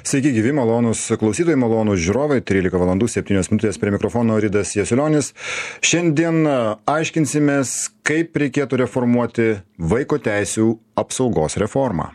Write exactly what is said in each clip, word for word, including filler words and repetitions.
Sveiki gyvi, malonus klausytojai, malonus žiūrovai, trylika valandų septynios minutės prie mikrofono Ridas Jasiulionis. Šiandien aiškinsimės, kaip reikėtų reformuoti vaiko teisių apsaugos reformą.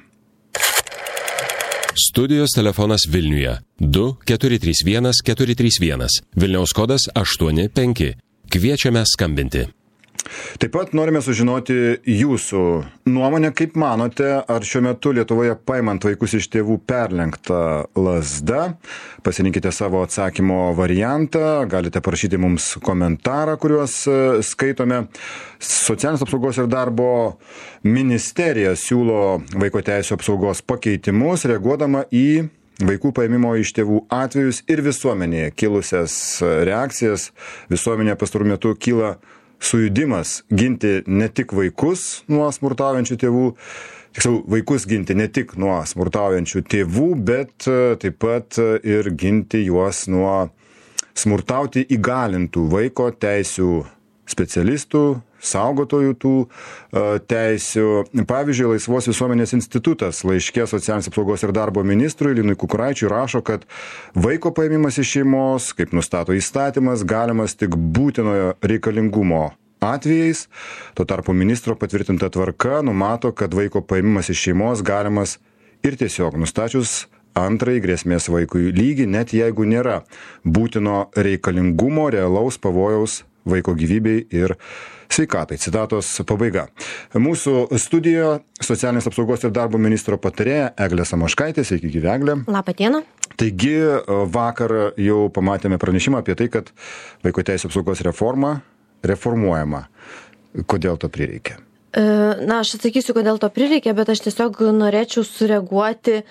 Studijos telefonas Vilniuje du keturi trys vienas keturi trys vienas, Vilniaus kodas aštuoni penki. Kviečiame skambinti. Taip pat norime sužinoti jūsų nuomonę, kaip manote, ar šiuo metu Lietuvoje paimant vaikus iš tėvų perlenkta lazda. Pasirinkite savo atsakymo variantą, galite parašyti mums komentarą, kuriuos skaitome. Socialinės apsaugos ir darbo ministerija siūlo vaiko teisių apsaugos pakeitimus, reaguodama į vaikų paėmimo iš tėvų atvejus ir visuomenėje kilusias reakcijas. Visuomenėje pastarųjų metų kyla sujudimas ginti ne tik vaikus nuo smurtaujančių tėvų, tiksliau, vaikus ginti ne tik nuo smurtaujančių tėvų, bet taip pat ir ginti juos nuo smurtauti įgalintų vaiko teisių specialistų, saugotojų tų teisių. Pavyzdžiui, Laisvos visuomenės institutas laiške socialinės apsaugos ir darbo ministrui Linui Kukuraičiui rašo, kad vaiko paėmimas iš šeimos, kaip nustato įstatymas, galimas tik būtinojo reikalingumo atvejais. Tuo tarpu ministro patvirtinta tvarka numato, kad vaiko paėmimas iš šeimos galimas ir tiesiog nustačius antrąjį grėsmės vaikui lygį, net jeigu nėra būtino reikalingumo, realaus pavojaus vaiko gyvybei ir sveikatai. Citatos pabaiga. Mūsų studijoje socialinės apsaugos ir darbo ministro patarėja Eglė Samoškaitė. Sveiki, gyvi, Eglė. Labą dieną. Taigi vakar jau pamatėme pranešimą apie tai, kad vaiko teisių apsaugos reforma reformuojama. Kodėl to prireikia? Na, aš atsakysiu, kodėl to prireikia, bet aš tiesiog norėčiau sureaguoti,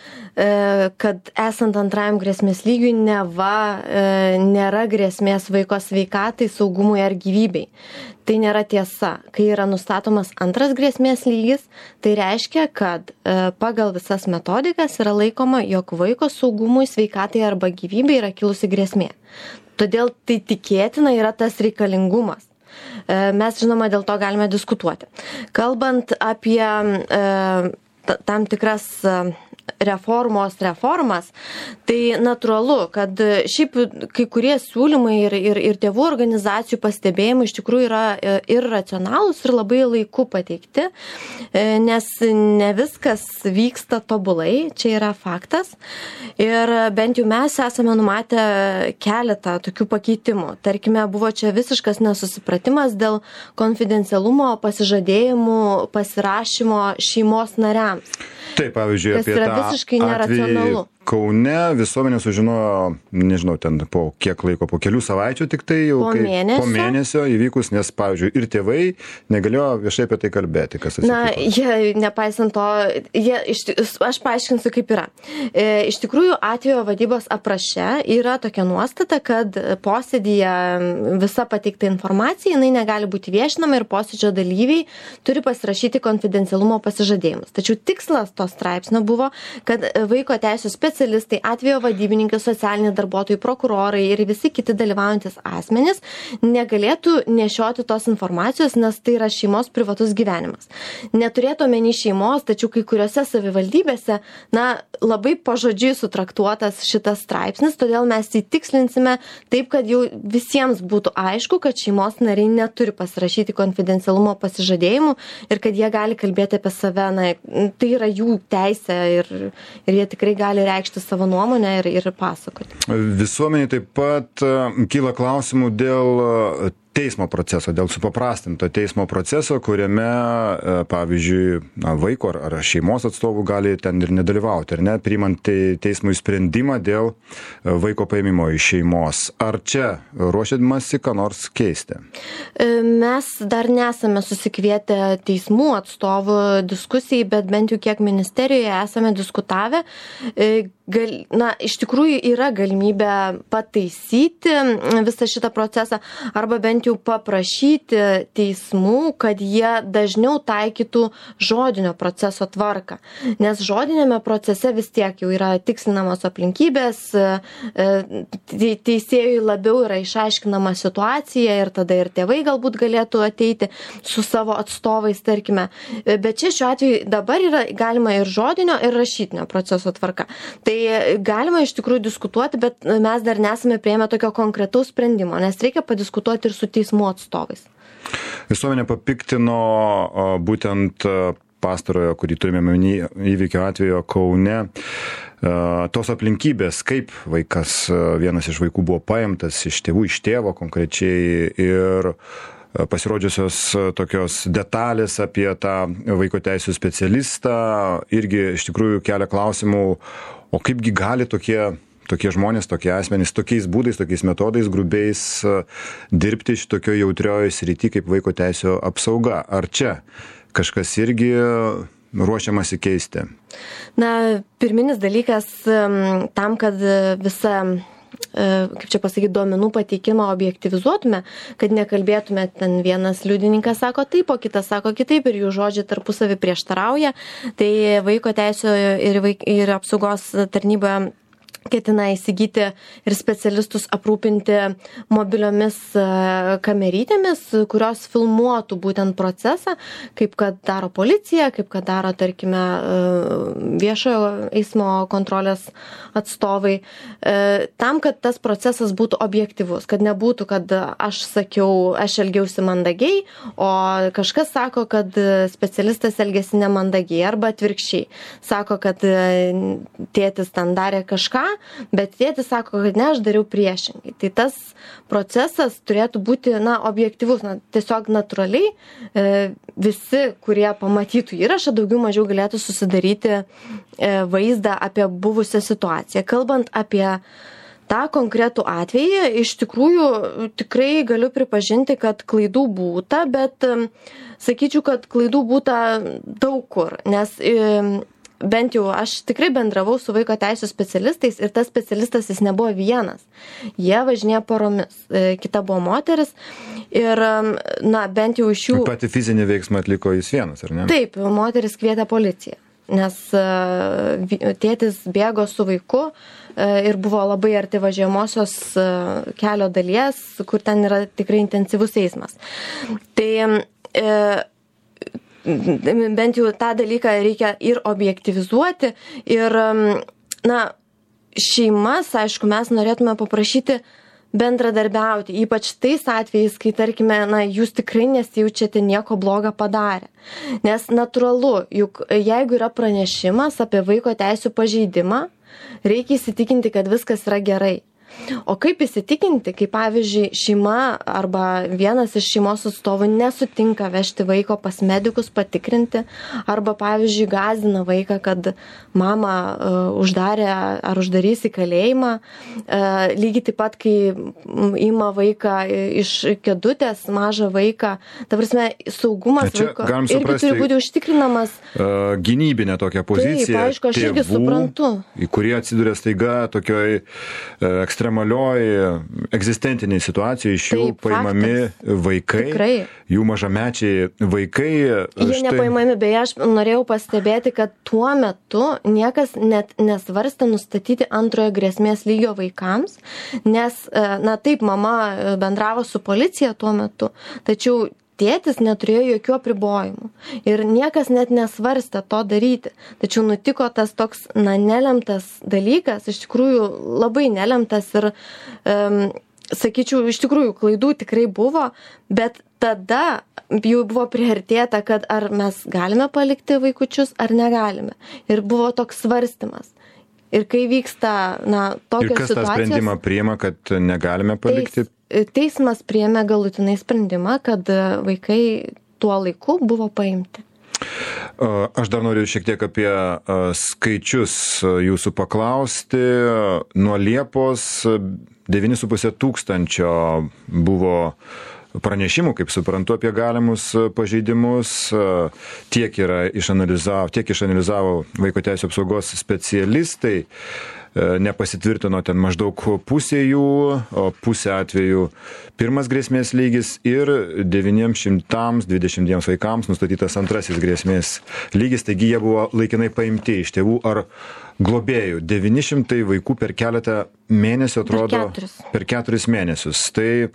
kad esant antrajam grėsmės lygiui neva nėra grėsmės vaiko sveikatai, saugumui ar gyvybei. Tai nėra tiesa. Kai yra nustatomas antras grėsmės lygis, tai reiškia, kad pagal visas metodikas yra laikoma, jog vaiko saugumui, sveikatai arba gyvybei yra kilusi grėsmė. Todėl tai tikėtina yra tas reikalingumas. Mes, žinoma, dėl to galime diskutuoti. Kalbant apie e, tam tikras reformos reformas, tai natūralu, kad šiaip kai kurie siūlymai ir, ir, ir tėvų organizacijų pastebėjimai iš tikrųjų yra ir racionalūs, ir labai laiku pateikti, nes ne viskas vyksta tobulai, čia yra faktas. Ir bent jau mes esame numatę keletą tokių pakeitimų. Tarkime, buvo čia visiškas nesusipratimas dėl konfidencialumo pasižadėjimų pasirašymo šeimos nariams. Taip, pavyzdžiui, apie tą visiškai neracionalu. Kaune visuomenė sužinojo, nežinau, ten po kiek laiko, po kelių savaičių tik tai jau po kai, mėnesio. po mėnesio įvykus, nes, pavyzdžiui, ir tėvai negalėjo viešai apie tai kalbėti, kas atsitiko. Na, jie, nepaisant to, jie, iš, aš paaiškinsiu, kaip yra. E, iš tikrųjų, atvejo vadybos apraše yra tokia nuostata, kad posėdyje visa pateikta informacija, jinai negali būti viešinama ir posėdžio dalyviai turi pasirašyti konfidencialumo pasižadėjimus. Tačiau tikslas to straipsnio buvo, kad vaiko teisių specialistai specialistai, atvejo vadybininkai, socialiniai darbuotojai, prokurorai ir visi kiti dalyvaujantis asmenys negalėtų nešioti tos informacijos, nes tai yra šeimos privatus gyvenimas. Neturėtų omeny šeimos, tačiau kai kuriuose savivaldybėse, na, labai pažodžiui sutraktuotas šitas straipsnis, todėl mes įtikslinsime taip, kad jau visiems būtų aišku, kad šeimos nariai neturi pasirašyti konfidencialumo pasižadėjimų ir kad jie gali kalbėti apie save, na, tai yra jų teisė ir, ir jie tikrai gali reikšti savo nuomonę ir, ir pasakoti. Visuomenė taip pat kyla klausimų dėl teismo proceso, dėl supaprastinto teismo proceso, kuriame, pavyzdžiui, na, vaiko ar, ar šeimos atstovų gali ten ir nedalyvauti, ar ne, priimant teismui sprendimą dėl vaiko paėmimo iš šeimos. Ar čia ruošiamasi ką nors keisti? Mes dar nesame susikvietę teismų atstovų diskusijai, bet bent jau kiek ministerijoje esame diskutavę. Gal, na, iš tikrųjų yra galimybė pataisyti visą šitą procesą arba bent jau jau paprašyti teismų, kad jie dažniau taikytų žodinio proceso tvarką. Nes žodinėme procese vis tiek jau yra tikslinamos aplinkybės, teisėjui labiau yra išaiškinama situacija ir tada ir tėvai galbūt galėtų ateiti su savo atstovais, tarkime. Bet čia šiuo atveju dabar yra galima ir žodinio, ir rašytinio proceso tvarka. Tai galima iš tikrųjų diskutuoti, bet mes dar nesame priėmę tokio konkretaus sprendimo, nes reikia padiskutuoti ir su teismų atstovais. Visuomenė papiktino būtent pastarojo, kurį turime omeny, įvykio atvejo Kaune, tos aplinkybės, kaip vaikas, vienas iš vaikų buvo paimtas iš tėvų, iš tėvo konkrečiai, ir pasirodžiusios tokios detalės apie tą vaiko teisų specialistą irgi iš tikrųjų kelia klausimų, o kaipgi gali tokie tokie žmonės, tokie asmenys, tokiais būdais, tokiais metodais, grubiais dirbti šitokio jautrioje srity kaip vaiko teisų apsauga. Ar čia kažkas irgi ruošiamasi keisti? Na, pirminis dalykas tam, kad visa, kaip čia pasakyti, duomenų pateikimą objektivizuotume, kad nekalbėtume, ten vienas liudininkas sako taip, o kitas sako kitaip ir jų žodžiai tarpusavį prieštarauja, tai vaiko teisų ir, vaik, ir apsaugos tarnyba ketina įsigyti ir specialistus aprūpinti mobiliomis kamerytėmis, kurios filmuotų būtent procesą, kaip kad daro policija, kaip kad daro, tarkime, viešojo eismo kontrolės atstovai, tam, kad tas procesas būtų objektyvus, kad nebūtų, kad aš sakiau, aš elgiausi mandagiai, o kažkas sako, kad specialistas elgėsi nemandagiai, arba atvirkščiai. Sako, kad tėtis ten darė kažką, bet tėtis sako, kad ne, aš dariau priešingai. Tai tas procesas turėtų būti, na, objektyvus, na, tiesiog natūraliai e, visi, kurie pamatytų įrašą, daugiau mažiau galėtų susidaryti e, vaizdą apie buvusią situaciją. Kalbant apie tą konkretų atvejį, iš tikrųjų tikrai galiu pripažinti, kad klaidų būta, bet e, sakyčiau, kad klaidų būta daug kur, nes e, bent jau aš tikrai bendravau su vaiko teisų specialistais ir tas specialistas jis nebuvo vienas. Jie važinėjo poromis. Kita buvo moteris ir, na, bent jau iš jų... Pati fizinį veiksmą atliko jis vienas, ar ne? Taip, moteris kvietė policiją, nes tėtis bėgo su vaiku ir buvo labai arti važiuojamosios kelio dalies, kur ten yra tikrai intensyvus eismas. Tai... E, bent jau tą dalyką reikia ir objektivizuoti ir, na, šeimas, aišku, mes norėtume paprašyti bendradarbiauti, ypač tais atvejais, kai, tarkime, na, jūs tikrai nesijaučiate nieko blogo padarę. Nes natūralu, juk jeigu yra pranešimas apie vaiko teisų pažeidimą, reikia įsitikinti, kad viskas yra gerai. O kaip įsitikinti, kai pavyzdžiui šeima arba vienas iš šeimos atstovų nesutinka vežti vaiko pas medikus patikrinti, arba pavyzdžiui gąsdina vaiką, kad mama uh, uždarė ar uždarys į kalėjimą, uh, lygiai taip pat, kai ima vaiką iš kėdutės, mažą vaiką, ta prasme, saugumas vaiko irgi suprasti, turi būti užtikrinamas. Uh, gynybinė tokia pozicija. Taip, aišku, aš irgi suprantu. Į kurie atsiduria staiga tokioj uh, ekstremalioj egzistentiniai situacijai, iš jų Taip, paimami faktas. Vaikai, Tikrai. Jų mažamečiai vaikai. Jie štai... nepaimami, beje, aš norėjau pastebėti, kad tuo metu niekas net nesvarstė nustatyti antrojo grėsmės lygio vaikams, nes, na taip, mama bendravo su policija tuo metu, tačiau tėtis neturėjo jokių apribojimų ir niekas net nesvarstė to daryti. Tačiau nutiko tas toks, na, nelemtas dalykas, iš tikrųjų labai nelemtas ir, um, sakyčiau, iš tikrųjų klaidų tikrai buvo, bet tada jau buvo priartėta, kad ar mes galime palikti vaikučius ar negalime. Ir buvo toks svarstymas. Ir kai vyksta, na, tokios situacijos... Ir kas tą sprendimą priima, kad negalime palikti? Teis, teismas priėmė galutinai sprendimą, kad vaikai tuo laiku buvo paimti. Aš dar noriu šiek tiek apie skaičius jūsų paklausti. Nuo Liepos devyni su puse tūkstančio buvo pranešimų, kaip suprantu, apie galimus pažeidimus. Tiek yra išanalizavo, tiek išanalizavo vaiko teisų apsaugos specialistai. Nepasitvirtino ten maždaug pusė jų, o pusė atveju pirmas grėsmės lygis ir devyni šimtai dvidešimt dviem vaikams nustatytas antrasis grėsmės lygis, taigi jie buvo laikinai paimti iš tėvų ar globėjų. devyni šimtai vaikų per keletą mėnesių atrodo per, per keturis mėnesius. Tai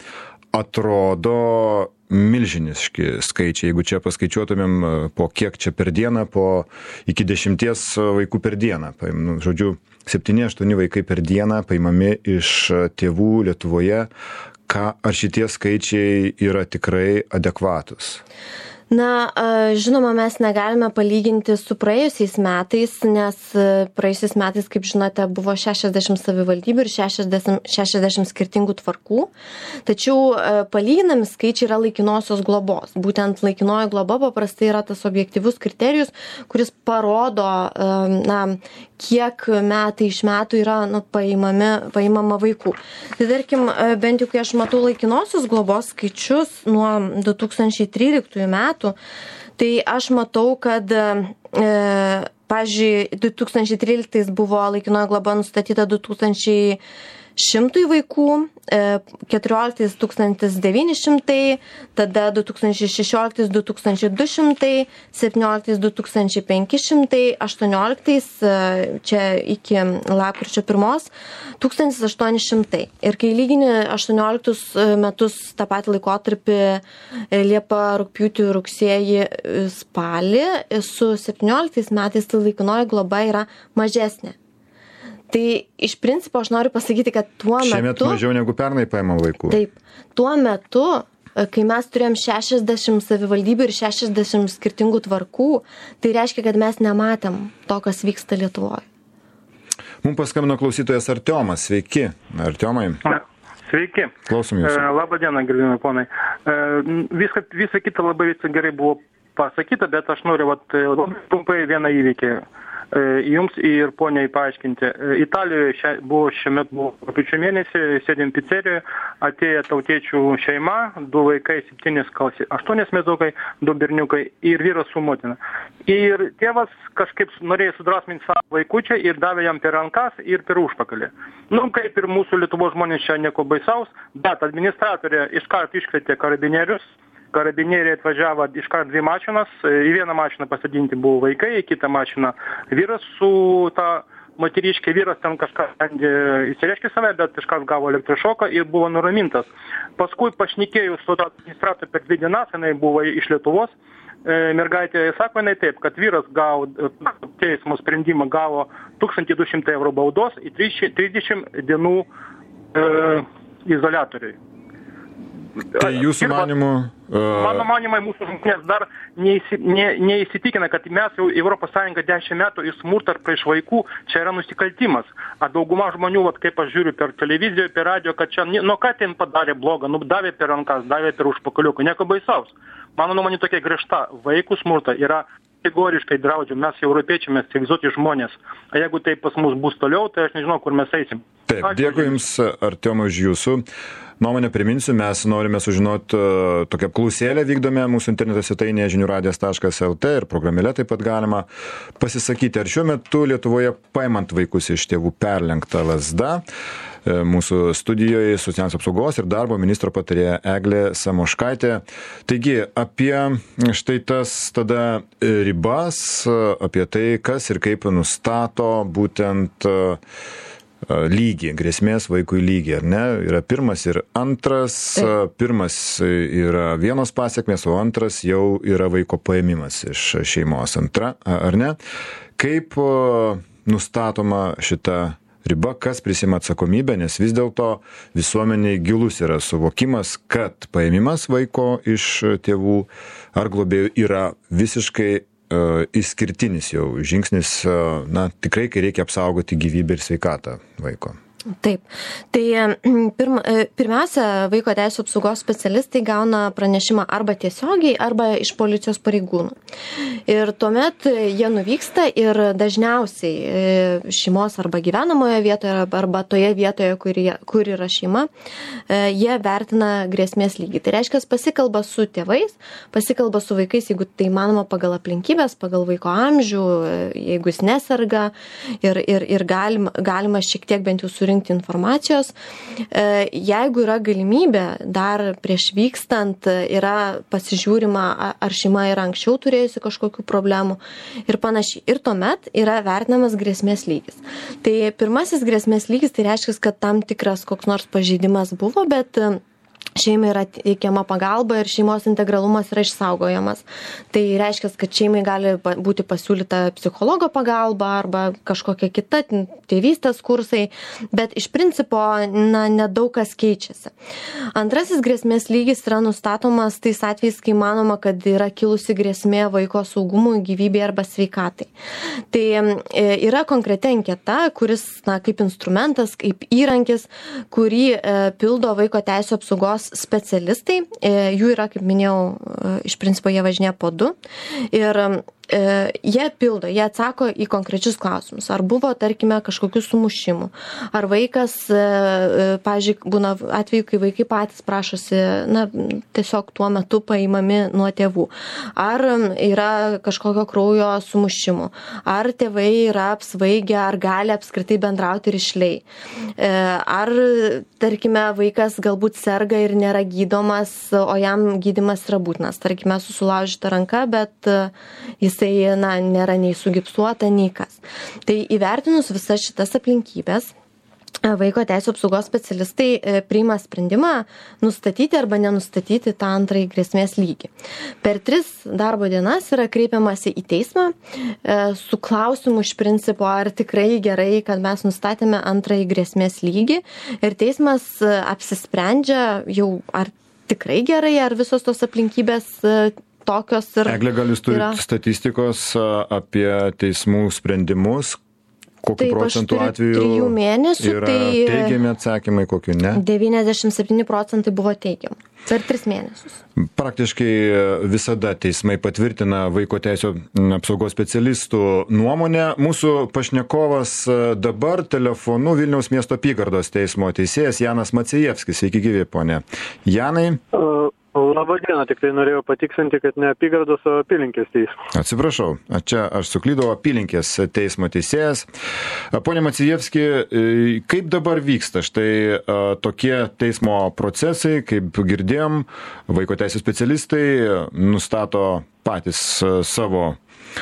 atrodo milžiniški skaičiai, jeigu čia paskaičiuotumėm po kiek čia per dieną, po iki dešimties vaikų per dieną. Nu, žodžiu, septyni aštuoni vaikai per dieną paimami iš tėvų Lietuvoje. Ką, ar šitie skaičiai yra tikrai adekvatus? Na, žinoma, mes negalime palyginti su praėjusiais metais, nes praėjusiais metais, kaip žinote, buvo šešiasdešimt savivaldybių ir šešiasdešimt, šešiasdešimt skirtingų tvarkų. Tačiau palyginami skaičiai yra laikinosios globos. Būtent laikinoji globa paprastai yra tas objektyvus kriterijus, kuris parodo, na, kiek metai iš metų yra nu, paimami, paimama vaikų. Tai tarkim, bent jau kai aš matau laikinosios globos skaičius nuo du tūkstančiai tryliktųjų metų, tai aš matau, kad, e, pavyzdžiui, du tūkstančiai tryliktais buvo laikinoji globa nustatyta du tūkstančiai šimtui vaikų, keturioliktais tūkstantis devyni šimtai, tada du tūkstančiai šešioliktais du tūkstančiai du šimtai, septynioliktais du tūkstančiai penki šimtai, aštuonioliktais čia iki lapkričio pirmos tūkstantis aštuoni šimtai. Ir kai lygini aštuonioliktus metus tą patį laikotarpį Liepą, rugpjūtį, rugsėjį, spalį su septynioliktais metais, tai laikinoji globa yra mažesnė. Tai iš principo aš noriu pasakyti, kad tuo metu... Šiemet mažiau negu pernai paimam vaikų. Taip. Tuo metu, kai mes turėjom šešiasdešimt savivaldybių ir šešiasdešimt skirtingų tvarkų, tai reiškia, kad mes nematėm to, kas vyksta Lietuvoje. Mums paskambino klausytojas Artiomas. Sveiki, Artiomai. Sveiki. Klausom jūsų. Labą dieną, gerbiami ponai. Viską, visa kita labai gerai buvo pasakyta, bet aš noriu vat, labai trumpai vieną įvykį jums ir poniai paaiškinti. Italijoje šia, buvo šiame rugpjūčio mėnesį, sėdėm pizzerijoje, atėjo tautiečių šeima, du vaikai, septynis, aštuonis metukai, du berniukai ir vyras su motina. Ir tėvas kažkaip norėjo sudrasminti savo vaikučią ir davė jam per rankas ir per užpakalį. Nu, kaip ir mūsų Lietuvos žmonės čia nieko baisaus, bet administratorė iškart iškvietė karabinierius. Karabinieriai atvažiavo iškart dvi mašinas, į vieną mašiną pasadinti buvo vaikai, į kitą mašiną vyras su ta moteriškė, vyras ten kažką įsireiškė save, bet iškart gavo elektrošoką ir buvo nuramintas. Paskui pašnekėjus su tą administratorių per dvi dienas, jinai buvo iš Lietuvos, mergaitė sako jinai taip, kad vyras gavo, teismo sprendimą gavo tūkstantis du šimtai eurų baudos į trisdešimt dienų e, izoliatoriui. Tai jūsų manimu... Uh... Mano manimai, mūsų žmonės dar neįsi, ne, neįsitikina, kad mes jau Europos Sąjunga dešimt metų ir smurtas prieš vaikų čia yra nusikaltimas. A dauguma žmonių, vat, kaip aš žiūriu per televiziją, per radio, kad čia, nu ką ten padarė blogą, nu davė per rankas, davė per užpakaliuką, nieko baisaus. Mano nuomonė tokia griežta, vaikų smurta yra kategoriškai draudžiam, mes europiečiai, mes civilizuoti žmonės. O jeigu tai pas mus bus toliau, tai aš nežinau, kur mes eisim. Taip, dėkui Jums, Artiomai, už Jūsų nuomonę. Priminsiu, mes norime sužinoti uh, tokią apklausėlę vykdome mūsų interneto svetainėje žinių radijas taškas el tė ir programėlė taip pat galima pasisakyti. Ar šiuo metu Lietuvoje paimant vaikus iš tėvų perlenkta lazda? Mūsų studijoje socialinės apsaugos ir darbo ministro patarėja Eglė Samoškaitė. Taigi, apie štai tas tada ribas, apie tai, kas ir kaip nustato būtent lygį, grėsmės vaikui lygį, ar ne? Yra pirmas ir antras. Pirmas yra vienos pasiekmės, o antras jau yra vaiko paėmimas iš šeimos. Antra, ar ne? Kaip nustatoma šita riba, kas prisima atsakomybę, nes vis dėlto visuomeniai gilus yra suvokimas, kad paėmimas vaiko iš tėvų ar globėjų yra visiškai uh, išskirtinis jau žingsnis, uh, na, tikrai, kai reikia apsaugoti gyvybę ir sveikatą vaiko. Taip. Tai pirma, pirmiausia, vaiko teisų apsaugos specialistai gauna pranešimą arba tiesiogiai, arba iš policijos pareigūnų. Ir tuomet jie nuvyksta ir dažniausiai šeimos arba gyvenamoje vietoje, arba toje vietoje, kur, jie, kur yra šeima, jie vertina grėsmės lygį. Tai reiškia, pasikalba su tėvais, pasikalba su vaikais, jeigu tai manoma pagal aplinkybės, pagal vaiko amžių, jeigu jis neserga ir, ir, ir galima, galima šiek tiek bent jau surinkti informacijos. Jeigu yra galimybė, dar prieš vykstant yra pasižiūrima, ar šeima yra anksčiau turėjusi kažkokių problemų ir panašiai. Ir tuomet yra vertinamas grėsmės lygis. Tai pirmasis grėsmės lygis, tai reiškia, kad tam tikras koks nors pažeidimas buvo, bet šeimai yra teikiama pagalba ir šeimos integralumas yra išsaugojamas. Tai reiškia, kad šeimai gali būti pasiūlyta psichologo pagalba arba kažkokia kita tėvystės kursai, bet iš principo na, nedaug kas keičiasi. Antrasis grėsmės lygis yra nustatomas tais atvejais, kai manoma, kad yra kilusi grėsmė vaiko saugumui, gyvybei arba sveikatai. Tai yra konkreti anketa, kuris na, kaip instrumentas, kaip įrankis, kurį e, pildo vaiko teisų apsaugos specialistai, jų yra, kaip minėjau, iš principo jie važinėja po du ir jie pildo, jie atsako į konkrečius klausimus. Ar buvo, tarkime, kažkokių sumušimų, ar vaikas, pavyzdžiui, būna atveju, kai vaikai patys prašosi, na, tiesiog tuo metu paimami nuo tėvų, ar yra kažkokio kraujo sumušimų, ar tėvai yra apsvaigę, ar gali apskritai bendrauti rišliai, ar, tarkime, vaikas galbūt serga ir nėra gydomas, o jam gydymas yra būtinas, tarkime, su sulaužyta ranka, bet jisai na, nėra nei sugipsuota, nei kas. Tai įvertinus visas šitas aplinkybės, vaiko teisų apsaugos specialistai priima sprendimą nustatyti arba nenustatyti tą antrąjį grėsmės lygį. Per tris darbo dienas yra kreipiamasi į teismą su klausimu iš principo, ar tikrai gerai, kad mes nustatėme antrąjį grėsmės lygį ir teismas apsisprendžia jau, ar tikrai gerai, ar visos tos aplinkybės tokios ir... Eglė, gal jūs turite yra... statistikos apie teismų sprendimus, kokiu Taip, procentų atveju trijų mėnesių, yra tai teigiami atsakymai, kokiu ne? devyniasdešimt septyni procentai buvo teigiami per tris mėnesius. Praktiškai visada teismai patvirtina vaiko teisų apsaugos specialistų nuomonę. Mūsų pašnekovas dabar telefonu Vilniaus miesto apygardos teismo teisėjas Janas Maciejevskis. Sveiki gyvi, ponė. Janai. Labą dieną, tik tai norėjau patiksinti, kad ne apygardos, o apylinkės teismo. Atsiprašau, čia aš suklydau, apylinkės teismo teisėjas. Pone Maciejevski, kaip dabar vyksta štai tokie teismo procesai, kaip girdėjom, vaiko teisų specialistai nustato patys savo,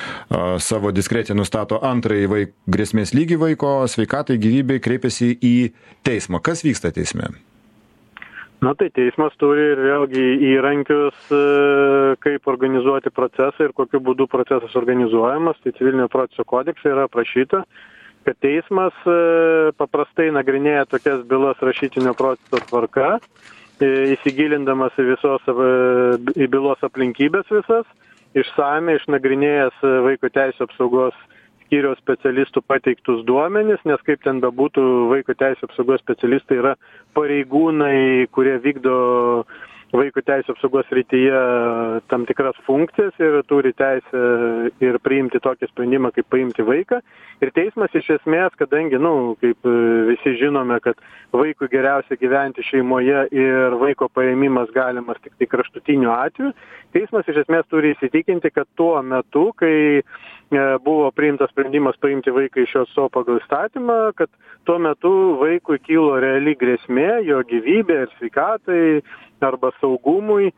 savo diskreciją, nustato antrąjį vaik, grėsmės lygį vaiko sveikatai, gyvybei, kreipiasi į teismą. Kas vyksta teisme? Na tai teismas turi ir vėlgi įrankius, kaip organizuoti procesą ir kokiu būdu procesas organizuojamas. Tai civilinio proceso kodekse yra aprašyta, kad teismas paprastai nagrinėja tokias bylas rašytinio proceso tvarka, įsigilindamas į, visos, į bylos aplinkybės visas, išsamiai išnagrinėjęs vaiko teisų apsaugos skyriaus specialistų pateiktus duomenis, nes kaip ten bebūtų, vaiko teisų apsaugos specialistai yra pareigūnai, kurie vykdo vaiko teisų apsaugos srityje tam tikras funkcijas ir turi teisę ir priimti tokį sprendimą, kaip paimti vaiką. Ir teismas iš esmės, kadangi, nu, kaip visi žinome, kad vaikui geriausia gyventi šeimoje ir vaiko paėmimas galimas tik tai kraštutiniu atveju, teismas iš esmės turi įsitikinti, kad tuo metu, kai buvo priimtas sprendimas paimti vaiką iš jo so pagal įstatymą, kad tuo metu vaikui kilo reali grėsmė, jo gyvybė ir sveikatai arba saugumui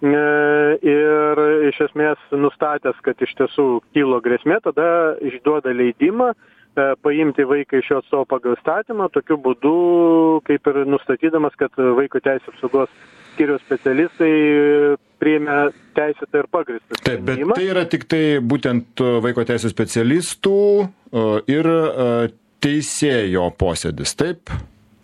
ir iš esmės nustatęs, kad iš tiesų kilo grėsmė, tada išduoda leidimą paimti vaiką iš jo so pagal įstatymą, tokiu būdu kaip ir nustatydamas, kad vaiko teisės apsaugos skyriaus specialistai priėmė teisėtą ir pagrįstą sprendimą. Taip, bet tai yra tik tai būtent vaiko teisės specialistų ir teisėjo posėdis, taip?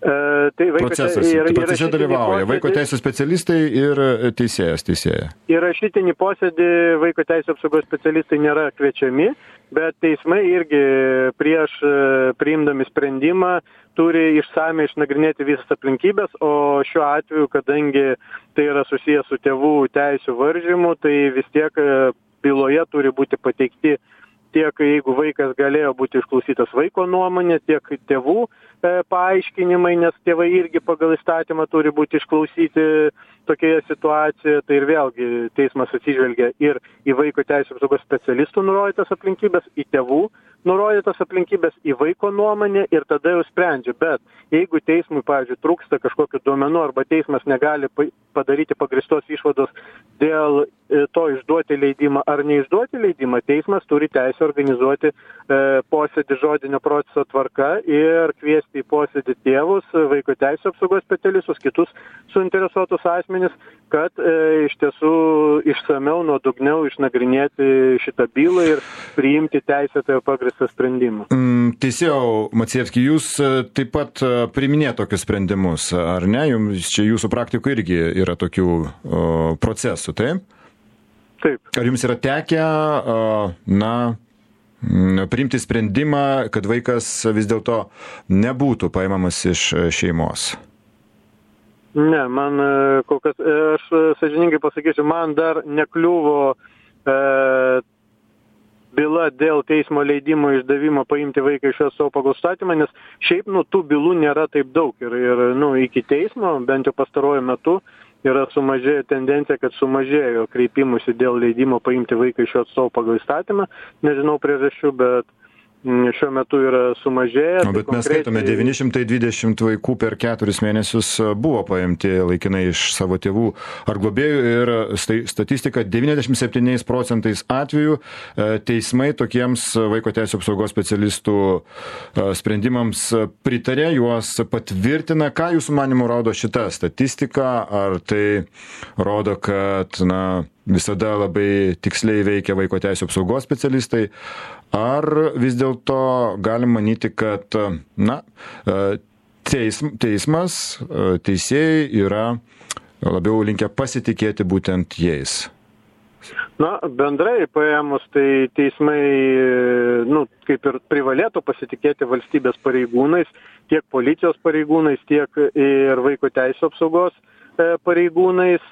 E, tai vaiko Procesas, te, ir, procese dalyvauja vaiko teisės specialistai ir teisėjas, teisėja. Į rašytinį posėdį vaiko teisės apsaugos specialistai nėra kviečiami, bet teismai irgi prieš priimdami sprendimą turi išsamiai išnagrinėti visas aplinkybės, o šiuo atveju, kadangi tai yra susijęs su tėvų teisių varžymu, tai vis tiek byloje turi būti pateikti tiek, jeigu vaikas galėjo būti išklausytas vaiko nuomonė, tiek tėvų e, paaiškinimai, nes tėvai irgi pagal įstatymą turi būti išklausyti tokioje situacijoje, tai ir vėlgi teismas atsižvelgia ir į vaiko teisės apsaugos specialistų nurodytas aplinkybės, į tėvų nurodytas aplinkybės, į vaiko nuomonę ir tada jau sprendžia. Bet jeigu teismui, pavyzdžiui, trūksta kažkokių duomenų arba teismas negali padaryti pagristos išvados dėl to išduoti leidimą ar neišduoti leidimą, teismas turi teisę organizuoti e, posėdį žodinio proceso tvarka ir kviesti į posėdį tėvus, vaiko teisės apsaugos specialistus, kitus suinteresuotus asmenis, kad e, iš tiesų išsameu, nuodugniau išnagrinėti šitą bylą ir priimti teisėtą ir pagristą sprendimą. Mm, Teisėjau Macievski, jūs taip pat priiminėt tokius sprendimus, ar ne? Jums čia jūsų praktikoje irgi yra tokių o, procesų, taip? Taip. Ar jums yra tekę, na, priimti sprendimą, kad vaikas vis dėlto nebūtų paimamas iš šeimos? Ne, man kol kas, aš sąžiningai pasakysiu, man dar nekliuvo e, byla dėl teismo leidimo išdavimo paimti vaiką iš savo pagal statymą, nes šiaip, nu, tų bylų nėra taip daug ir, ir nu, iki teismo, bent jau pastaruoju metu, yra sumažėjo tendencija, kad sumažėjo kreipimusi dėl leidimo paimti vaiką iš jo atstovo pagal įstatymą. Nežinau priežasčių, bet šiuo metu yra sumažėjęs. O, bet mes skaitome, devyni šimtai dvidešimt vaikų per keturis mėnesius buvo paimti laikinai iš savo tėvų ar globėjų ir statistika devyniasdešimt septyniais procentais atvejų teismai tokiems vaiko teisės apsaugos specialistų sprendimams pritarė, juos patvirtina. Ką jūsų manymu rodo šita statistika? Ar tai rodo, kad, na, visada labai tiksliai veikia vaiko teisės apsaugos specialistai? Ar vis dėlto galim manyti, kad, na, teism, teismas, teisėjai yra labiau linkę pasitikėti būtent jais? Na, bendrai paėmus, tai teismai, nu, kaip ir privalėtų pasitikėti valstybės pareigūnais, tiek policijos pareigūnais, tiek ir vaiko teisės apsaugos pareigūnais.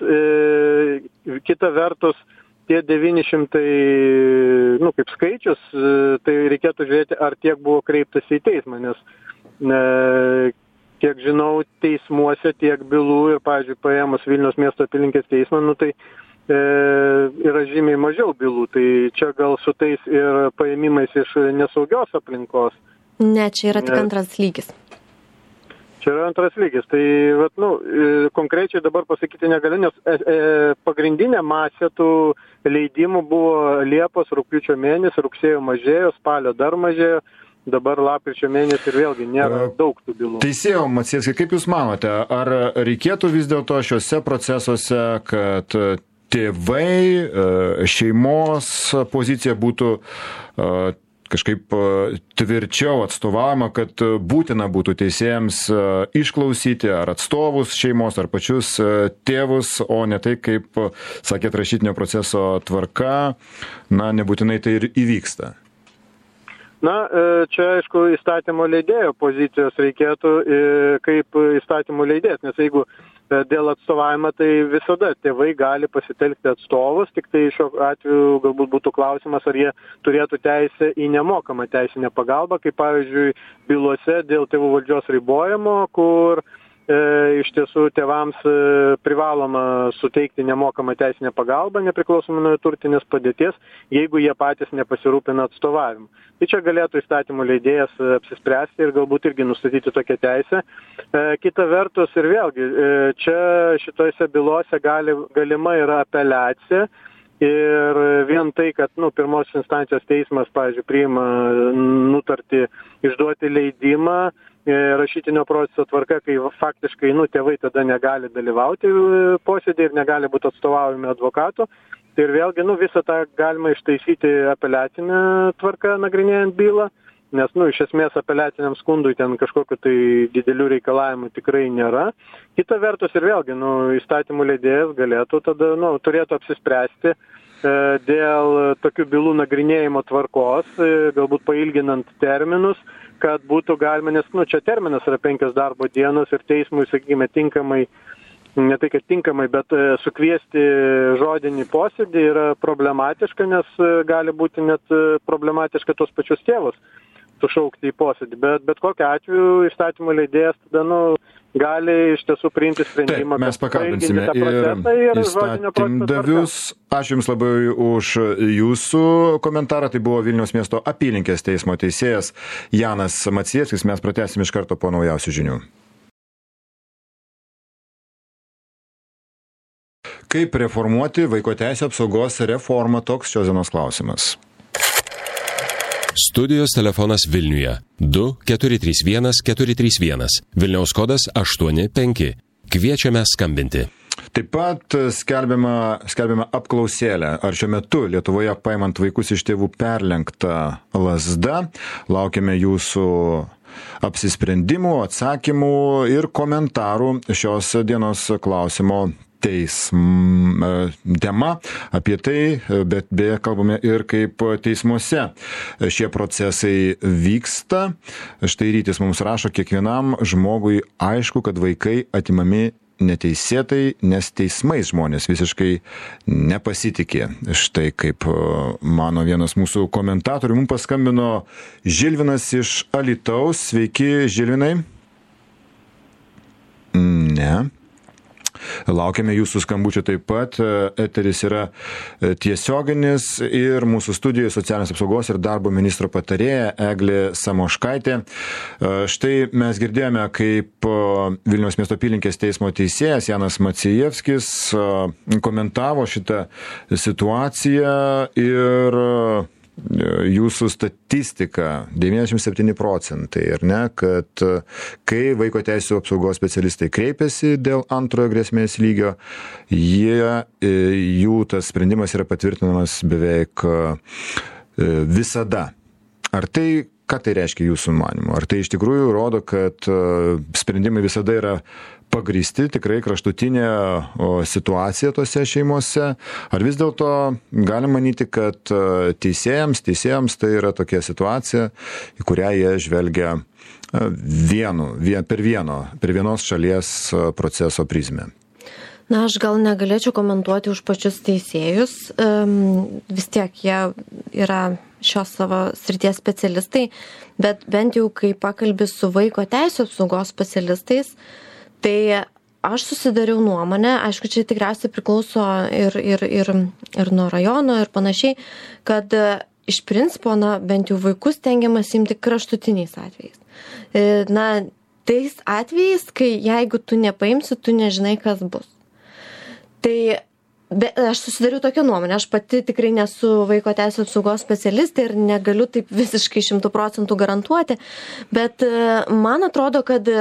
Kita vertus, tie devyni šimtai, nu, kaip skaičius, tai reikėtų žiūrėti, ar tiek buvo kreiptas į teismą, nes, ne, kiek žinau, teismuose tiek bylų ir, pavyzdžiui, paėmus Vilniaus miesto apylinkės teismą, nu, tai e, yra žymiai mažiau bylų, tai čia gal su tais ir paėmimais iš nesaugios aplinkos. Ne, čia yra tik antras lygis. Čia yra antras lygis. Tai, vat, nu, konkrečiai dabar pasakyti negaliu, nes e, e, pagrindinė masė tų leidimų buvo Liepos, rugpjūčio mėnesį, rugsėjo mažėjo, spalio dar mažėjo, dabar lapkričio mėnesį ir vėlgi nėra daug tų bylų. Teisėjau Macievski, kaip Jūs manote, ar reikėtų vis dėlto šiuose procesuose, kad tėvai, šeimos pozicija būtų kažkaip tvirčiau atstovavimą, kad būtina būtų teisėjams išklausyti ar atstovus šeimos, ar pačius tėvus, o ne tai, kaip sakėt, rašytinio proceso tvarka, na, nebūtinai tai ir įvyksta. Na, čia, aišku, įstatymo leidėjo pozicijos reikėtų kaip įstatymo leidėjas, nes jeigu dėl atstovavimo, tai visada tėvai gali pasitelkti atstovus, tik tai šiuo atveju galbūt būtų klausimas, ar jie turėtų teisę į nemokamą teisinę pagalbą, kaip pavyzdžiui bylose dėl tėvų valdžios ribojimo, kur e, iš tiesų tėvams e, privaloma suteikti nemokamą teisinę pagalbą, nepriklausomai nuo turtinės padėties, jeigu jie patys nepasirūpina atstovavimu. Tai čia galėtų įstatymų leidėjas apsispręsti ir galbūt irgi nustatyti tokią teisę. E, kita vertus ir vėlgi, e, čia šitose bylose gali, galima yra apeliacija ir vien tai, kad nu, pirmos instancijos teismas, pavyzdžiui, priima nutartį išduoti leidimą e, rašytinio proceso tvarka, kai faktiškai nu, tėvai tada negali dalyvauti posėdį ir negali būti atstovaujami advokatų. Tai ir vėlgi, nu, visą tą galima ištaisyti apeliacinę tvarką nagrinėjant bylą nes, nu, iš esmės apeliaciniam skundui ten kažkokiu tai didelių reikalavimų tikrai nėra. Kita vertus ir vėlgi, nu, įstatymų leidėjas galėtų tada, nu, turėtų apsispręsti e, dėl tokių bylų nagrinėjimo tvarkos, e, galbūt pailginant terminus, kad būtų galima, nes, nu, čia terminas yra penkios darbo dienos ir teismui, sakykime, tinkamai, ne tai, kad tinkamai, bet e, sukviesti žodinį posėdį yra problematiška, nes e, gali būti net e, problematiška tos pačius tėvus sušaukti į posėdį, bet bet kokiu atveju įstatymų leidėjas tada, nu, gali iš tiesų priimti sprendimą. Taip, mes pakalbinsime ir įstatymdavius. Ačiū Jums labai už Jūsų komentarą. Tai buvo Vilniaus miesto apylinkės teismo teisėjas Janas Maciejevskis. Mes pratęsime iš karto po naujausių žinių. Kaip reformuoti vaiko teisių apsaugos reformą? Toks šios dienos klausimas. Studijos telefonas Vilniuje du keturi trys vienas keturi trys vienas, Vilniaus kodas aštuoni penki. Kviečiame skambinti. Taip pat skelbiama, skelbiama apklausėlė, ar šiuo metu Lietuvoje paimant vaikus iš tėvų perlenkta lazda. Laukiame Jūsų apsisprendimų, atsakymų ir komentarų šios dienos klausimo teism tema. Apie tai, bet beje, kalbame ir kaip teismuose šie procesai vyksta. Štai Rytis mums rašo, kiekvienam žmogui aišku, kad vaikai atimami neteisėtai, nes teismais žmonės visiškai nepasitikė. Štai kaip mano vienas mūsų komentatorių. Mums paskambino Žilvinas iš Alytaus. Sveiki, Žilvinai. Ne. Laukiame Jūsų skambučio taip pat. Eteris yra tiesioginis ir mūsų studijoje socialinės apsaugos ir darbo ministro patarėja Eglė Samoškaitė. Štai mes girdėjome, kaip Vilniaus miesto apylinkės teismo teisėjas Janas Maciejevskis komentavo šitą situaciją ir Jūsų statistika devyniasdešimt septyni procentai, ar ne, kad kai vaiko teisių apsaugos specialistai kreipiasi dėl antrojo grėsmės lygio, jie, jų tas sprendimas yra patvirtinamas beveik visada. Ar tai, ką tai reiškia Jūsų manymu? Ar tai iš tikrųjų rodo, kad sprendimai visada yra pagrįsti, tikrai kraštutinė situacija tose šeimose? Ar vis dėlto galima manyti, kad teisėjams, teisėjams tai yra tokia situacija, į kurią jie žvelgia vienu, vien, per, vieno, per vienos šalies proceso prizmę? Na, aš gal negalėčiau komentuoti už pačius teisėjus. Vis tiek jie yra šios savo srities specialistai, bet bent jau kai pakalbi su vaiko teisių apsaugos specialistais, tai aš susidariau nuomonę, aišku, čia tikriausiai priklauso ir, ir, ir, ir nuo rajono ir panašiai, kad iš principo, na, bent jau vaikus tengiamas imti kraštutiniais atvejais. Na, tais atvejais, kai jeigu tu nepaimsi, tu nežinai, kas bus. Tai be, aš susidariau tokią nuomonę, aš pati tikrai nesu vaiko teisių apsaugos specialistė ir negaliu taip visiškai šimtų procentų garantuoti, bet man atrodo, kad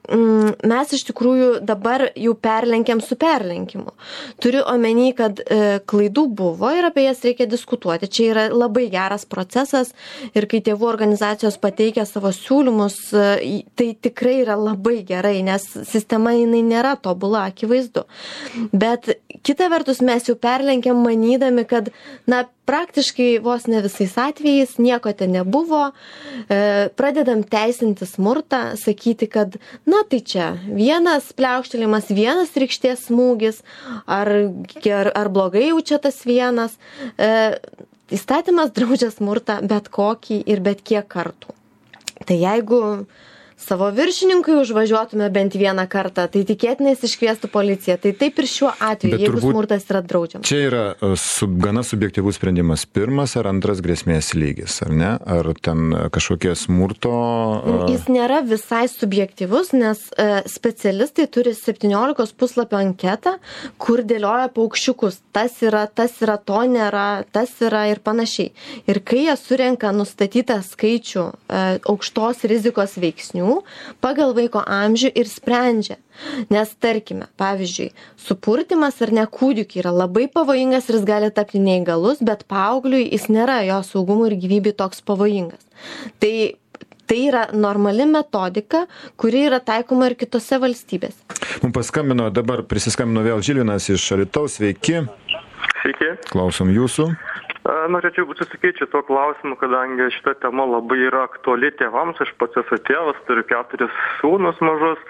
mes iš tikrųjų dabar jau perlenkiam su perlenkimu. Turiu omeny, kad e, klaidų buvo ir apie jas reikia diskutuoti. Čia yra labai geras procesas ir kai tėvų organizacijos pateikia savo siūlymus, e, tai tikrai yra labai gerai, nes sistema jinai nėra tobula, akivaizdu. Bet kita vertus mes jau perlenkiam manydami, kad na, praktiškai vos ne visais atvejais nieko ten nebuvo, e, pradedam teisinti smurtą, sakyti, kad na tai čia vienas pliaukštelėjimas, vienas rykštės smūgis, ar, ar, ar blogai jaučia tas vienas. E, įstatymas draudžia smurtą bet kokį ir bet kiek kartų. Tai jeigu savo viršininkui užvažiuotume bent vieną kartą, tai tikėtinai iškviestų policiją. Tai taip ir šiuo atveju, bet jeigu smurtas yra draudžiamas. Čia yra sub, gana subjektyvus sprendimas. Pirmas ar antras grėsmės lygis, ar ne? Ar ten kažkokie smurto... Jis nėra visai subjektyvus, nes e, specialistai turi septyniolikos puslapio anketą, kur dėlioja paukščiukus. Tas yra, tas yra, to nėra, tas yra ir panašiai. Ir kai jie surenka nustatytą skaičių e, aukštos rizikos veiksnių, pagal vaiko amžių ir sprendžia. Nes tarkime, pavyzdžiui, supurtimas ar ne kūdikiui yra labai pavojingas ir jis gali tapti neįgalus, bet paaugliui jis nėra jo saugumui ir gyvybei toks pavojingas. Tai tai yra normali metodika, kuri yra taikoma ir kitose valstybėse. Mums paskambino, dabar prisiskambino vėl Žilvinas iš Alytaus, sveiki. Sveiki. Klausom jūsų. Norėčiau susikeičiu tuo klausimu, kadangi šita tema labai yra aktuali tėvams, aš pats esu tėvas, turiu keturis sūnus mažus.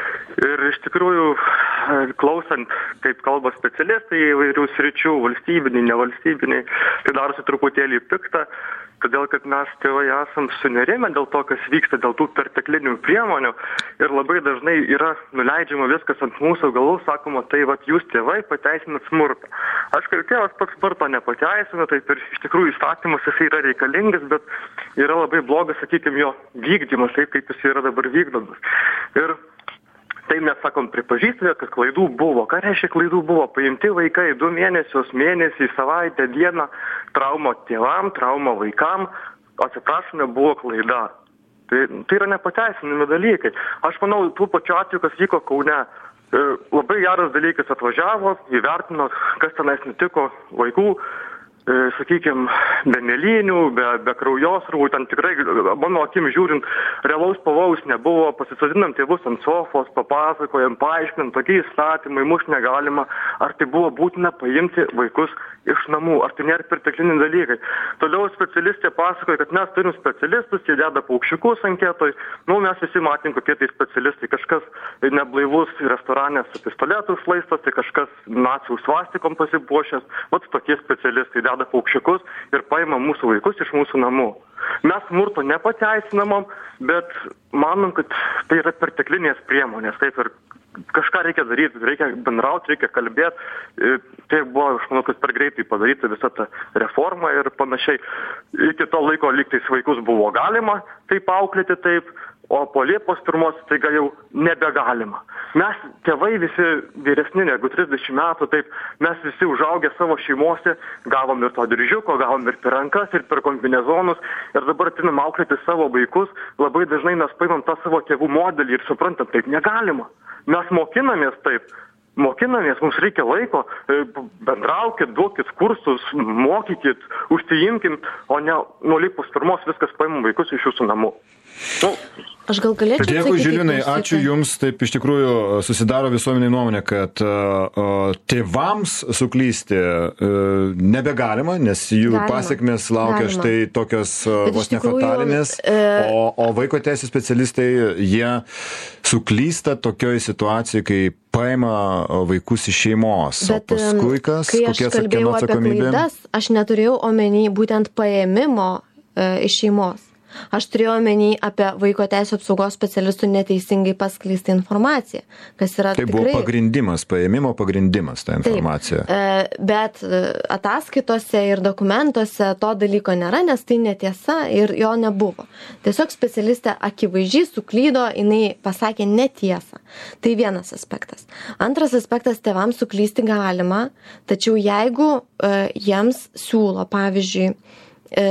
Ir iš tikrųjų, klausant, kaip kalba specialistai įvairių sričių, valstybiniai, nevalstybiniai, tai darosi truputėlį pikta, todėl kad mes tėvai esam sunerimę dėl to, kas vyksta, dėl tų perteklinių priemonių ir labai dažnai yra nuleidžiama viskas ant mūsų galvų, sakoma, tai vat jūs tėvai pateisinat smurtą. Aš kaip tėvas pats smurto nepateisinu, taip ir iš tikrųjų įstatymas jis yra reikalingas, bet yra labai blogas, sakykime, jo vykdymas, taip kaip jis yra dabar vykdomas. Ir tai mes sakom, pripažįstame, kad klaidų buvo. Ką reiškia klaidų buvo? Paimti vaikai du mėnesius, mėnesį, savaitę, dieną, trauma tėvam, trauma vaikam, atsiprašome, buvo klaida. Tai, tai yra nepateisinami dalykai. Aš manau, tų pačių atveju, kas vyko Kaune, labai geras dalykas atvažiavo, įvertino, kas tenais nutiko vaikų, sakykime, be mėlynių, be, be kraujosrūvų, ten tikrai, mano akim žiūrint, realaus pavojaus nebuvo, pasisodinam tėvus ant sofos, papasakojam, paaiškinam, tokie įstatymai, muš negalima, ar tai buvo būtina paimti vaikus iš namų, ar tai nėra pertekliniai dalykai. Toliau specialistė pasakoja, kad mes turim specialistus, jie deda paukščiukus anketoj, nu mes visi matėm, kokie tai specialistai, kažkas neblaivus restorane su pistoletu šlaistas, tai kažkas nacijų svastikom pasipuošęs, vat tokie specialistai deda paukščiukus ir paima mūsų vaikus iš mūsų namų. Mes smurto nepateisinamom, bet manom, kad tai yra perteklinės priemonės, taip ir kažką reikia daryti, reikia bendrauti, reikia kalbėti. Tai buvo, aš manau, kad per greitai padaryta visa ta reforma ir panašiai. Iki to laiko lygtais vaikus buvo galima taip auklėti taip, o po Liepos pirmos tai gal jau nebegalima. Mes, tėvai visi vyresni negu trisdešimt metų, taip, mes visi užaugę savo šeimose, gavom ir to diržiuko, gavom ir per rankas, ir per kombinezonus, ir dabar atinam auklėti savo vaikus, labai dažnai mes paimam tą savo tėvų modelį ir suprantam, taip negalima. Mes mokinamės taip, mokinamės, mums reikia laiko, bendraukit, duokit kursus, mokykit, užsiimkim, o ne nuo Liepos pirmos viskas paimam vaikus iš jūsų namų. Nu, Aš gal galėčiau atsakyti. Dėkui, Žilvinai, ačiū Jums. Taip iš tikrųjų susidaro visuomenė nuomonė, kad uh, tėvams suklysti uh, nebegalima, nes jų galima. Pasiekmes laukia galima. Štai tokios uh, vos nefatalinės, e... o, o vaiko teisės specialistai, jie suklysta tokioj situacijai, kai paima vaikus iš šeimos. Bet, o paskui kas? Kai aš kalbėjau apie klaidas, aš neturėjau omeny būtent paėmimo e, iš šeimos. Aš turėjau omeny apie vaiko teisės apsaugos specialistų neteisingai paskleistą informaciją, kas yra tai tikrai... buvo pagrindimas, paėmimo pagrindimas ta informacija. Taip, bet ataskaitose ir dokumentuose to dalyko nėra, nes tai netiesa ir jo nebuvo. Tiesiog specialistė akivaizdžiai suklydo, jinai pasakė netiesą. Tai vienas aspektas. Antras aspektas, tėvams suklysti galima, tačiau jeigu e, jiems siūlo, pavyzdžiui, e,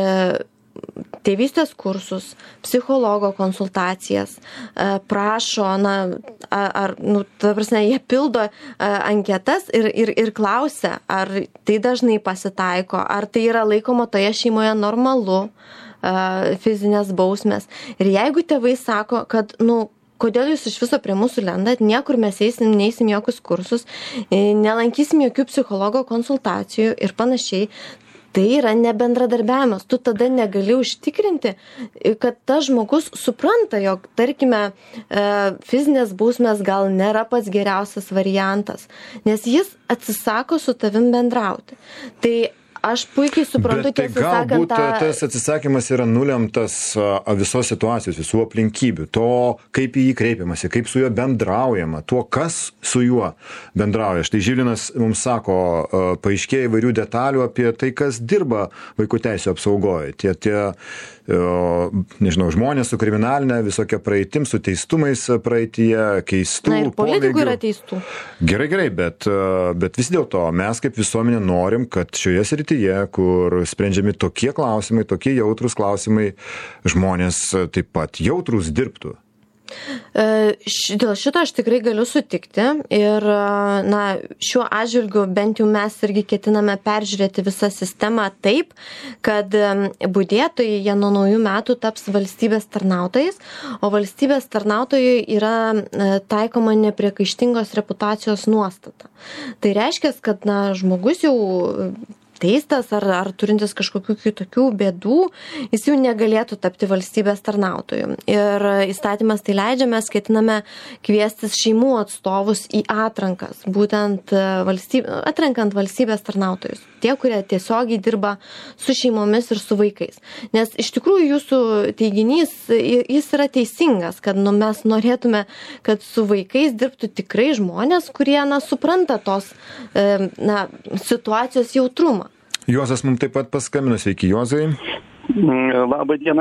tėvystės kursus, psichologo konsultacijas, prašo, na, ar, nu, ta prasme, jie pildo anketas ir, ir, ir klausia, ar tai dažnai pasitaiko, ar tai yra laikoma toje šeimoje normalu, fizinės bausmės. Ir jeigu tėvai sako, kad, nu, kodėl jūs iš viso prie mūsų lendat, niekur mes eisim, neįsim jokius kursus, nelankysim jokių psichologo konsultacijų ir panašiai, tai yra nebendradarbiavimas. Tu tada negali užtikrinti, kad tas žmogus supranta, jog, tarkime, fizinės bausmės gal nėra pats geriausias variantas, nes jis atsisako su tavim bendrauti. Tai aš puikiai suprantu, tiesą sakant, tą... Galbūt tas atsisakymas yra nulemtas visos situacijos, visų aplinkybių, to, kaip į jį kreipiamasi, kaip su juo bendraujama, tuo, kas su juo bendrauja. Štai Žilvinas mums sako, paaiškėja įvairių detalių apie tai, kas dirba vaikų teisų apsaugoje. Tie, tie, nežinau, žmonės su kriminalinė visokia praeitim, su teistumais praeityje, keistų. Na ir politikų yra teistų. Gerai, gerai, bet, bet vis dėlto mes kaip visuomenė norim, kad šioje srityje, kur sprendžiami tokie klausimai, tokie jautrus klausimai, žmonės taip pat jautrus dirbtų. Dėl šito aš tikrai galiu sutikti ir na, šiuo atžvilgiu bent jau mes irgi ketiname peržiūrėti visą sistemą taip, kad budėtojai jie nuo naujų metų taps valstybės tarnautojais, o valstybės tarnautojai yra taikoma nepriekaištingos reputacijos nuostata. Tai reiškia, kad na, žmogus jau teistas ar, ar turintis kažkokių kitokių bėdų, jis jau negalėtų tapti valstybės tarnautoju. Ir įstatymas tai leidžia, mes ketiname kviestis šeimų atstovus į atrankas, būtent valstybė, atrenkant valstybės tarnautojus. Tie, kurie tiesiogiai dirba su šeimomis ir su vaikais. Nes iš tikrųjų jūsų teiginys, jis yra teisingas, kad nu, mes norėtume, kad su vaikais dirbtų tikrai žmonės, kurie na, supranta tos na, situacijos jautrumą. Juozas mums taip pat paskambino. Sveiki, Juozai. Labą dieną.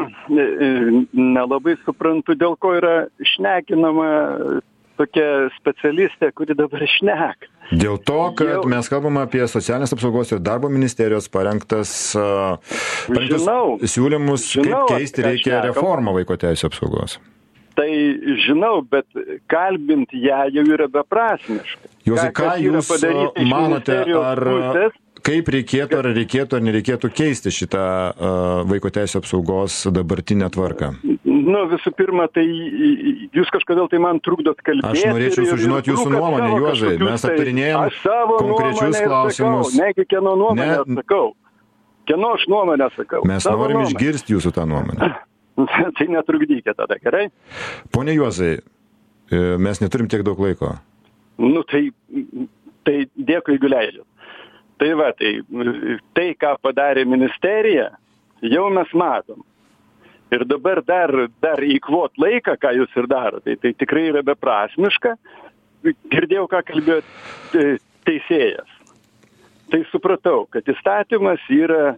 Nelabai suprantu, dėl ko yra šnekinama tokia specialistė, kuri dabar šneka. Dėl to, kad Jau... mes kalbame apie socialinės apsaugos ir darbo ministerijos parengtas, parengtas žinau, siūlymus, žinau, kaip keisti reikia reformą vaiko teisių apsaugos. Tai žinau, bet kalbint ją jau yra beprasmiška. Juozai, ką, ką jūs manote, ar... Pusės, kaip reikėtų, ar reikėtų, ar nereikėtų keisti šitą uh, vaiko teisių apsaugos dabartinę tvarką? Nu, visų pirma, tai jūs kažkodėl tai man trukdot kalbėti. Aš norėčiau sužinoti jūsų nuomonę, Juozai. Mes aptarinėjom konkrečius klausimus. Negi kieno nuomonę ne... sakau. Kieno aš nuomonę sakau. Mes savo norim nuomonę. Išgirsti jūsų tą nuomonę. Tai netrukdykite tada, gerai? Pone Juozai, mes neturim tiek daug laiko. Nu, tai, tai dėkui, jeigu leidžiat. Tai va, tai, tai, ką padarė ministerija, jau mes matom. Ir dabar dar, dar įkvot laiką, ką jūs ir daro, tai, tai tikrai yra beprasmiška. Girdėjau, ką kalbėjo teisėjas. Tai supratau, kad įstatymas yra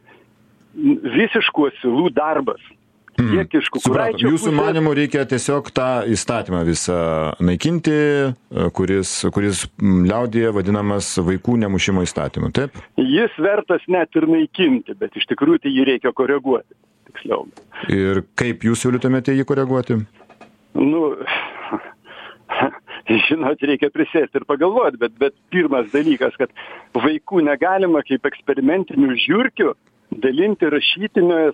visiškų asilų darbas. Hmm. Supratom, jūsų manimų reikia tiesiog tą įstatymą visą naikinti, kuris, kuris liaudyje vadinamas vaikų nemušimo įstatymu, taip? Jis vertas net ir naikinti, bet iš tikrųjų tai jį reikia koreguoti, tiksliau. Ir kaip jūs siūlytumėte jį koreguoti? Nu, žinot, reikia prisėsti ir pagalvoti, bet, bet pirmas dalykas, kad vaikų negalima kaip eksperimentinių žiurkių dalinti rašytinės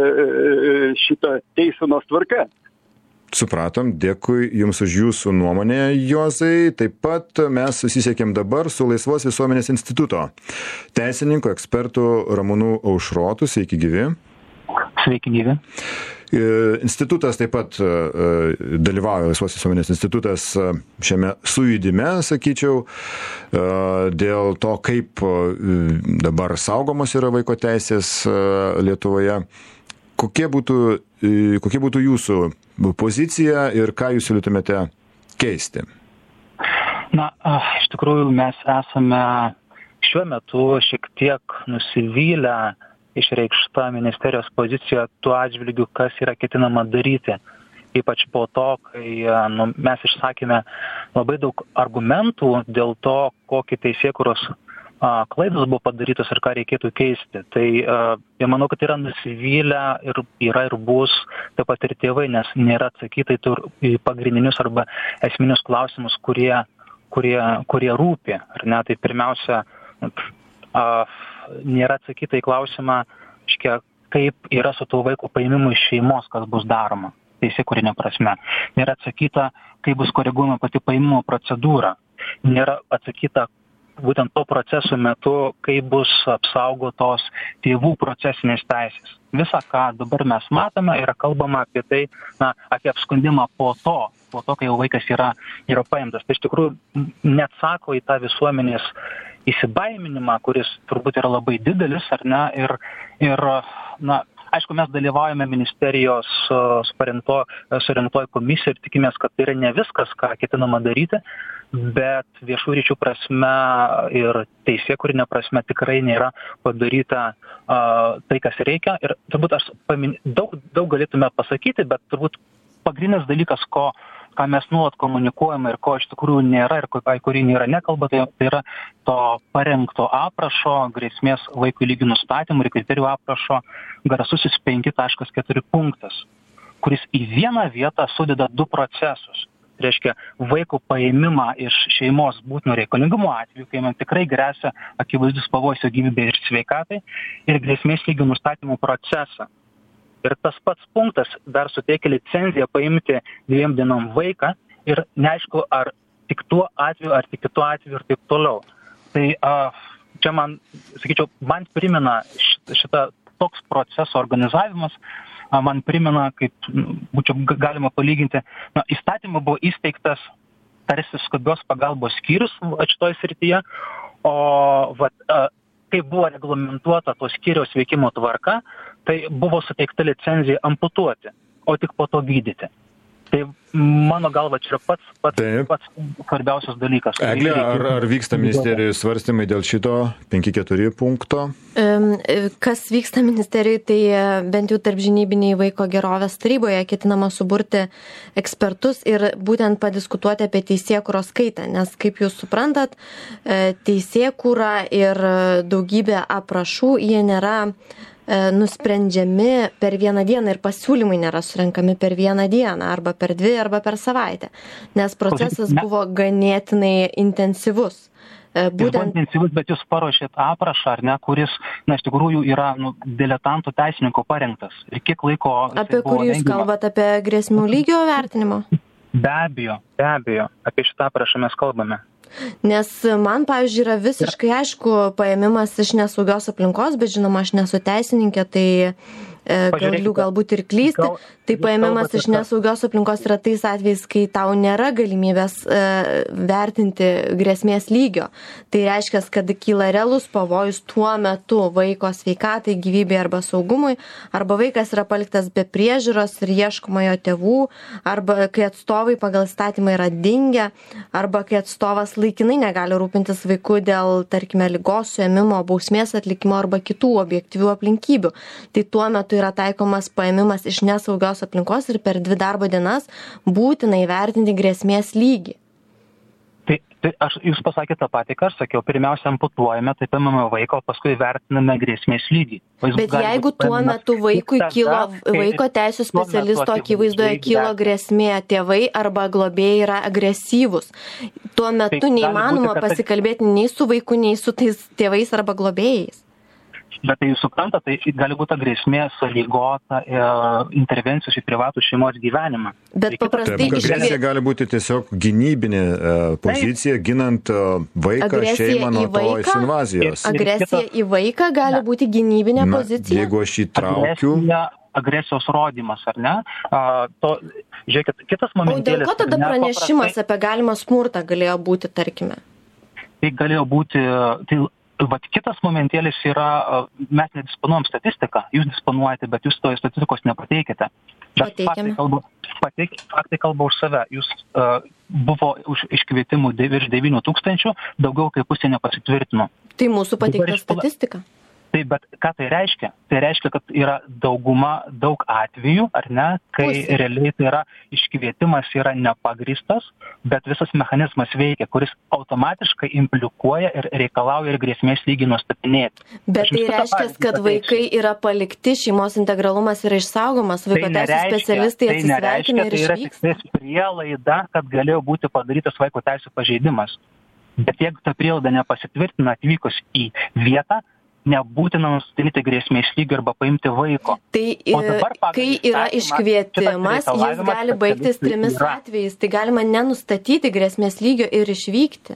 šitą teisenos tvarką. Supratom, dėkui Jums už Jūsų nuomonę, Juozai. Taip pat mes susisiekėm dabar su Laisvos visuomenės instituto teisininku, ekspertu Ramūnu Aušrotu. Sveiki gyvi. Sveiki gyvi. Institutas taip pat dalyvauja, Laisvos visuomenės institutas šiame sujudime, sakyčiau, dėl to, kaip dabar saugomos yra vaiko teisės Lietuvoje. Kokie būtų, kokie būtų jūsų pozicija ir ką jūs siūlytumėte keisti? Na, iš tikrųjų mes esame šiuo metu šiek tiek nusivylę išreikšta ministerijos pozicija tuo atžvilgiu, kas yra ketinama daryti. Ypač po to, kai nu, mes išsakėme labai daug argumentų dėl to, kokį teisėkūros klaidos buvo padarytos ir ką reikėtų keisti. Tai ja, manau, kad yra nusivylę ir yra ir bus taip pat ir tėvai, nes nėra atsakyta į pagrindinius arba esminius klausimus, kurie, kurie, kurie rūpi. Ar ne? Tai pirmiausia, a, nėra atsakyta į klausimą, škia, kaip yra su tuo vaiko paėmimu iš šeimos, kas bus daroma, teisėkūrinė prasme. Nėra atsakyta, kaip bus koreguojama pati paėmimo procedūra. Nėra atsakyta būtent to proceso metu, kaip bus apsaugotos tėvų procesinės teisės. Visa, ką dabar mes matome, yra kalbama apie tai, na, apie apskundimą po to, po to, kai jau vaikas yra, yra paimtas. Tai iš tikrųjų neatsako į tą visuomenės įsibaiminimą, kuris turbūt yra labai didelis, ar ne, ir, ir na, aišku, mes dalyvaujame ministerijos surinktoje komisijoje ir tikimės, kad tai yra ne viskas, ką ketinama daryti, bet viešų ryšių prasme ir teisėkūrinė prasme tikrai nėra padaryta uh, tai, kas reikia. Ir turbūt aš pamin... daug, daug galėtume pasakyti, bet turbūt pagrindinis dalykas, ko ką mes nuolat komunikuojame ir ko iš tikrųjų nėra ir ko, kurį nėra nekalba, tai, tai yra to parengto aprašo, grėsmės vaikų lygių nustatymų ir kriterijų aprašo garsusis penki taškas keturi punktas, kuris į vieną vietą sudeda du procesus. Reiškia, vaiko paėmimą iš šeimos būtino reikalingumo atveju, kai man tikrai gresia akivaizdus pavojus jo gyvybei ir sveikatai, ir grėsmės lygio nustatymo procesą. Ir tas pats punktas dar suteikia licenciją paimti dviem dienom vaiką ir neaišku, ar tik tuo atveju, ar tik kitu atveju ir taip toliau. Tai a, čia man, sakyčiau, man primena šitą toks proceso organizavimas, man primena, kaip būčiau galima palyginti, na, įstatymą buvo įsteigtas tarsi skubios pagalbos skyrius šitoje srityje, o vat, kaip buvo reglamentuota to skyriaus veikimo tvarka, tai buvo suteikta licenzija amputuoti, o tik po to gydyti. Tai mano galva čia yra pats, pats, pats svarbiausias dalykas. Eglė, ar, ar vyksta ministerijos svarstymai dėl šito penki keturi punkto? Kas vyksta ministerijoje, tai bent jau tarpžinybiniai vaiko gerovės taryboje ketinama suburti ekspertus ir būtent padiskutuoti apie teisėkūros kaitą, nes kaip jūs suprantat, teisėkūra ir daugybė aprašų, jie nėra nusprendžiami per vieną dieną ir pasiūlymai nėra surenkami per vieną dieną arba per dvi arba per savaitę, nes procesas buvo ganėtinai intensyvus. Būtent intensyvus, bet jūs paruošėt aprašą, ar ne, kuris, na, iš tikrųjų yra, nu, diletantų teisininko parengtas. Ir kiek laiko... Apie kurį jūs kalbat, apie grėsmių lygio vertinimo? Be abejo, be abejo, apie šitą aprašą mes kalbame. Nes man, pavyzdžiui, yra visiškai aišku paėmimas iš nesaugios aplinkos, bet žinoma, aš nesu teisininkė, tai galiu galbūt ir klysti. Gal, tai paėmimas iš nesaugios aplinkos yra tais atvejais, kai tau nėra galimybės e, vertinti grėsmės lygio. Tai reiškia, kad kyla realus pavojus tuo metu vaiko sveikatai, gyvybei arba saugumui, arba vaikas yra paliktas be priežiūros ir ieškoma jo tėvų, arba kai atstovai pagal įstatymą yra dingę, arba kai atstovas laikinai negali rūpintis vaiku dėl, tarkime, ligos suėmimo, bausmės atlikimo arba kitų objektyvių aplinkybių. Tai tuo metu yra taikomas paėmimas iš nesaugios aplinkos ir per dvi darbo dienas būtina įvertinti grėsmės lygį. Tai, tai aš, jūs pasakėte tą patį, ką aš sakiau, pirmiausia amputuojame, tai paimame vaiką, o paskui vertiname grėsmės lygį. Bet jeigu tuo metu vaikui kilo, vaiko teisų specialisto akivaizdoje kilo grėsmė, tėvai arba globėjai yra agresyvūs, tuo metu neįmanoma pasikalbėti nei su vaiku, nei su tais tėvais arba globėjais. Bet tai jūs suprantate, tai gali būti grėsmė sąlygota e, intervencijos į privatų šeimos gyvenimą. Bet paprastai Taip, agresija gali būti tiesiog gynybinė e, pozicija, Taip. ginant e, vaiką, agresija šeimą nuo tos invazijos. Agresija į vaiką gali ne. būti gynybinė Na, pozicija. Jeigu aš įtraukiu... Agresija, agresijos rodymas, ar ne? A, to, žiūrėkit, kitas momentėlis... O dėl ko tada pranešimas paprastai... apie galimą smurtą galėjo būti, tarkime? Tai galėjo būti... Tai, Vat kitas momentėlis yra, mes nedisponuojam statistiką, jūs disponuojate, bet jūs tos statistikos nepateikite. Faktai kalba, pateik, faktai kalba už save. Jūs uh, buvo už iškvietimų virš devynių tūkstančių, daugiau kaip pusė nepasitvirtino. Tai mūsų pateikta statistika. Taip, bet ką tai reiškia? Tai reiškia, kad yra dauguma, daug atvejų, ar ne, kai Pusė. realiai tai yra iškvietimas yra nepagristas, bet visas mechanizmas veikia, kuris automatiškai implikuoja ir reikalauja ir grėsmės lygį nustatinėti. Bet tai reiškia, kad vaikai yra palikti, šeimos integralumas yra išsaugomas, vaiko tai teisų specialistai tai atsisveikina ir išvyksta. Tai yra tik prielaida, kad galėjo būti padarytas vaiko teisų pažeidimas. Bet jeigu ta prielaida nepasitvirtina atvykus į vietą, nebūtina nustatyti grėsmės lygį arba paimti vaiko. Tai dabar, kai yra iškvietimas, jis gali baigtis trimis yra. atvejais. Tai galima nenustatyti grėsmės lygio ir išvykti.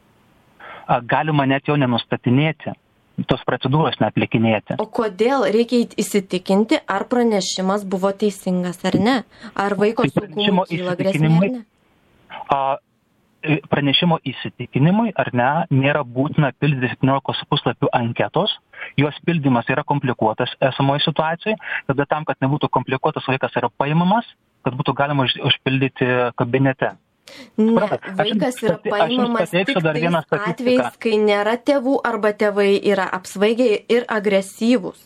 Galima net jo nenustatinėti. Tos procedūros neatlikinėti. O kodėl reikia įsitikinti, ar pranešimas buvo teisingas ar ne? Ar vaiko saugumui kyla grėsmė ar ne? A, pranešimo įsitikinimui, ar ne, nėra būtina pildyti septyniolikos puslapių anketos. Jos pildymas yra komplikuotas esamoje situacijoje, tada tam, kad nebūtų komplikuotas, vaikas yra paimamas, kad būtų galima užpildyti kabinete. Ne, vaikas yra paimamas tik tais atvejais, kai nėra tėvų arba tėvai yra apsvaigę ir agresyvūs.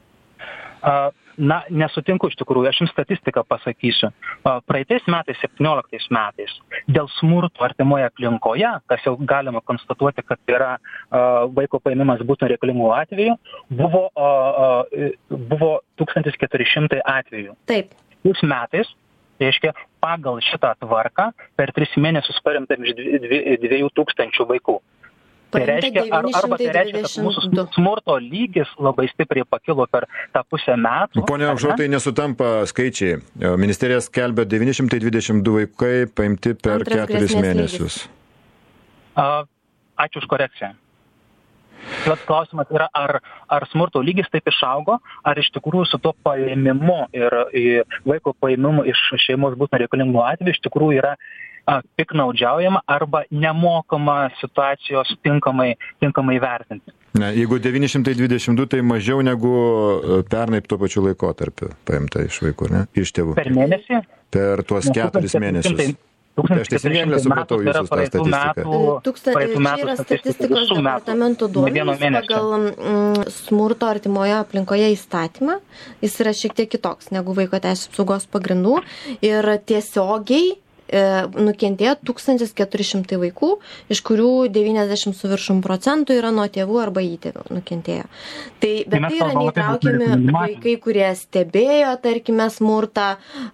Uh, Na, nesutinku iš tikrųjų, aš jums statistiką pasakysiu. Praeitais metais, septynioliktais metais, dėl smurto artimoje aplinkoje, kas jau galima konstatuoti, kad yra uh, vaiko paėmimas būtino reikalingų atveju, buvo, uh, uh, buvo tūkstantis keturi šimtai atvejų. Taip. Šiais metais, reiškia, pagal šitą tvarką per tris mėnesius paimta iš dviejų tūkstančių vaikų. Tai reiškia, ar, arba tai reiškia, kad mūsų smurto lygis labai stipriai pakilo per tą pusę metų. Pone Aušrotai, nesutampa skaičiai. Ministerija skelbia devyni šimtai dvidešimt du vaikai paimti per Antras keturis grėsmės mėnesius. A, ačiū už korekciją. Tai klausimas yra, ar, ar smurto lygis taip išaugo, ar iš tikrųjų su to paėmimu ir, ir vaiko paėmimu iš šeimos būtų reikalingų atveju iš tikrųjų yra piknaudžiaujama arba nemokama situacijos tinkamai, tinkamai vertinti. Ne, jeigu devyni šimtai dvidešimt du, tai mažiau negu pernai tuo pačiu laikotarpiu paimta iš vaikų, ne? Iš tėvų. Per mėnesį? Per tuos keturis mėnesius. Aš teisingai supratau jūsų tą statistiką. Čia yra statistikos departamento duomenys pagal mm, smurto artimoje aplinkoje įstatymą. Jis yra šiek tiek kitoks negu vaiko teisių apsaugos pagrindų ir tiesiogiai nukentėjo tūkstantis keturi šimtai vaikų, iš kurių devyniasdešimt su viršum procentų yra nuo tėvų arba įtėvių nukentėjo. Tai, bet tai yra neįtraukiami vaikai, kurie stebėjo, tarkime, smurtą,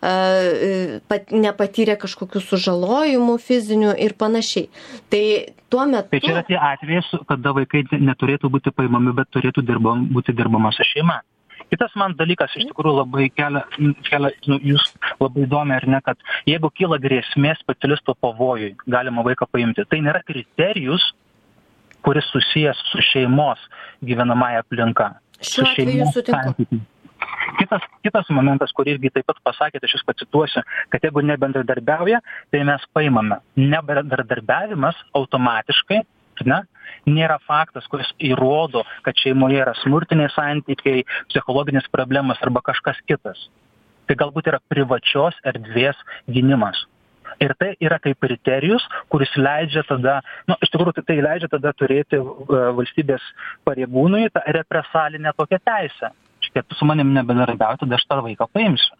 nepatyrė kažkokių sužalojimų fizinių ir panašiai. Tai tuo metu... Tai čia yra tie atvejai, kada vaikai neturėtų būti paimami, bet turėtų dirbam, būti dirbama su šeima. Kitas man dalykas iš tikrųjų labai kelia, kelia nu, jūs labai įdomi, ar ne, kad jeigu kyla grėsmė specialisto pavojui, galima vaiką paimti. Tai nėra kriterijus, kuris susijęs su šeimos gyvenamąja aplinka. Šiuo atveju sutinku. Kitas, kitas momentas, kurį irgi taip pat pasakėte, aš jūs pacituosiu, kad jeigu nebendradarbiauja, tai mes paimame. Nebendradarbiavimas automatiškai, ne, nėra faktas, kuris įrodo, kad šeimoje yra smurtiniai santykiai, psichologinės problemas arba kažkas kitas. Tai galbūt yra privačios erdvės gynimas. Ir tai yra kaip kriterijus, kuris leidžia tada, nu, iš tikrųjų tai leidžia tada turėti uh, valstybės pareigūnui tą represalinę tokią teisę. Štai tu su manim nebendradarbiauji, tada aš tą vaiką paimsiu.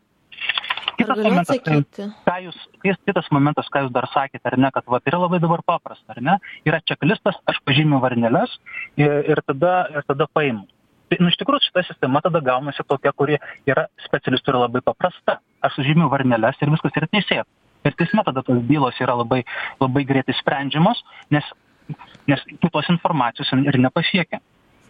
Kitas momentas, tai, ką jūs, kitas momentas, ką jūs dar sakėte, ar ne, kad va, yra labai dabar paprasta, ar ne, yra čeklistas, aš pažymiu varneles ir, ir, tada, ir tada paimu. Tai, nu, iš tikrųjų, šita sistema tada gaunasi tokia, kuri yra specialistų yra labai paprasta. Aš sužymiu varneles ir viskas yra teisėta. Ir teisme tada tos bylos yra labai, labai greitai sprendžiamos, nes, nes kitos informacijos ir nepasiekia.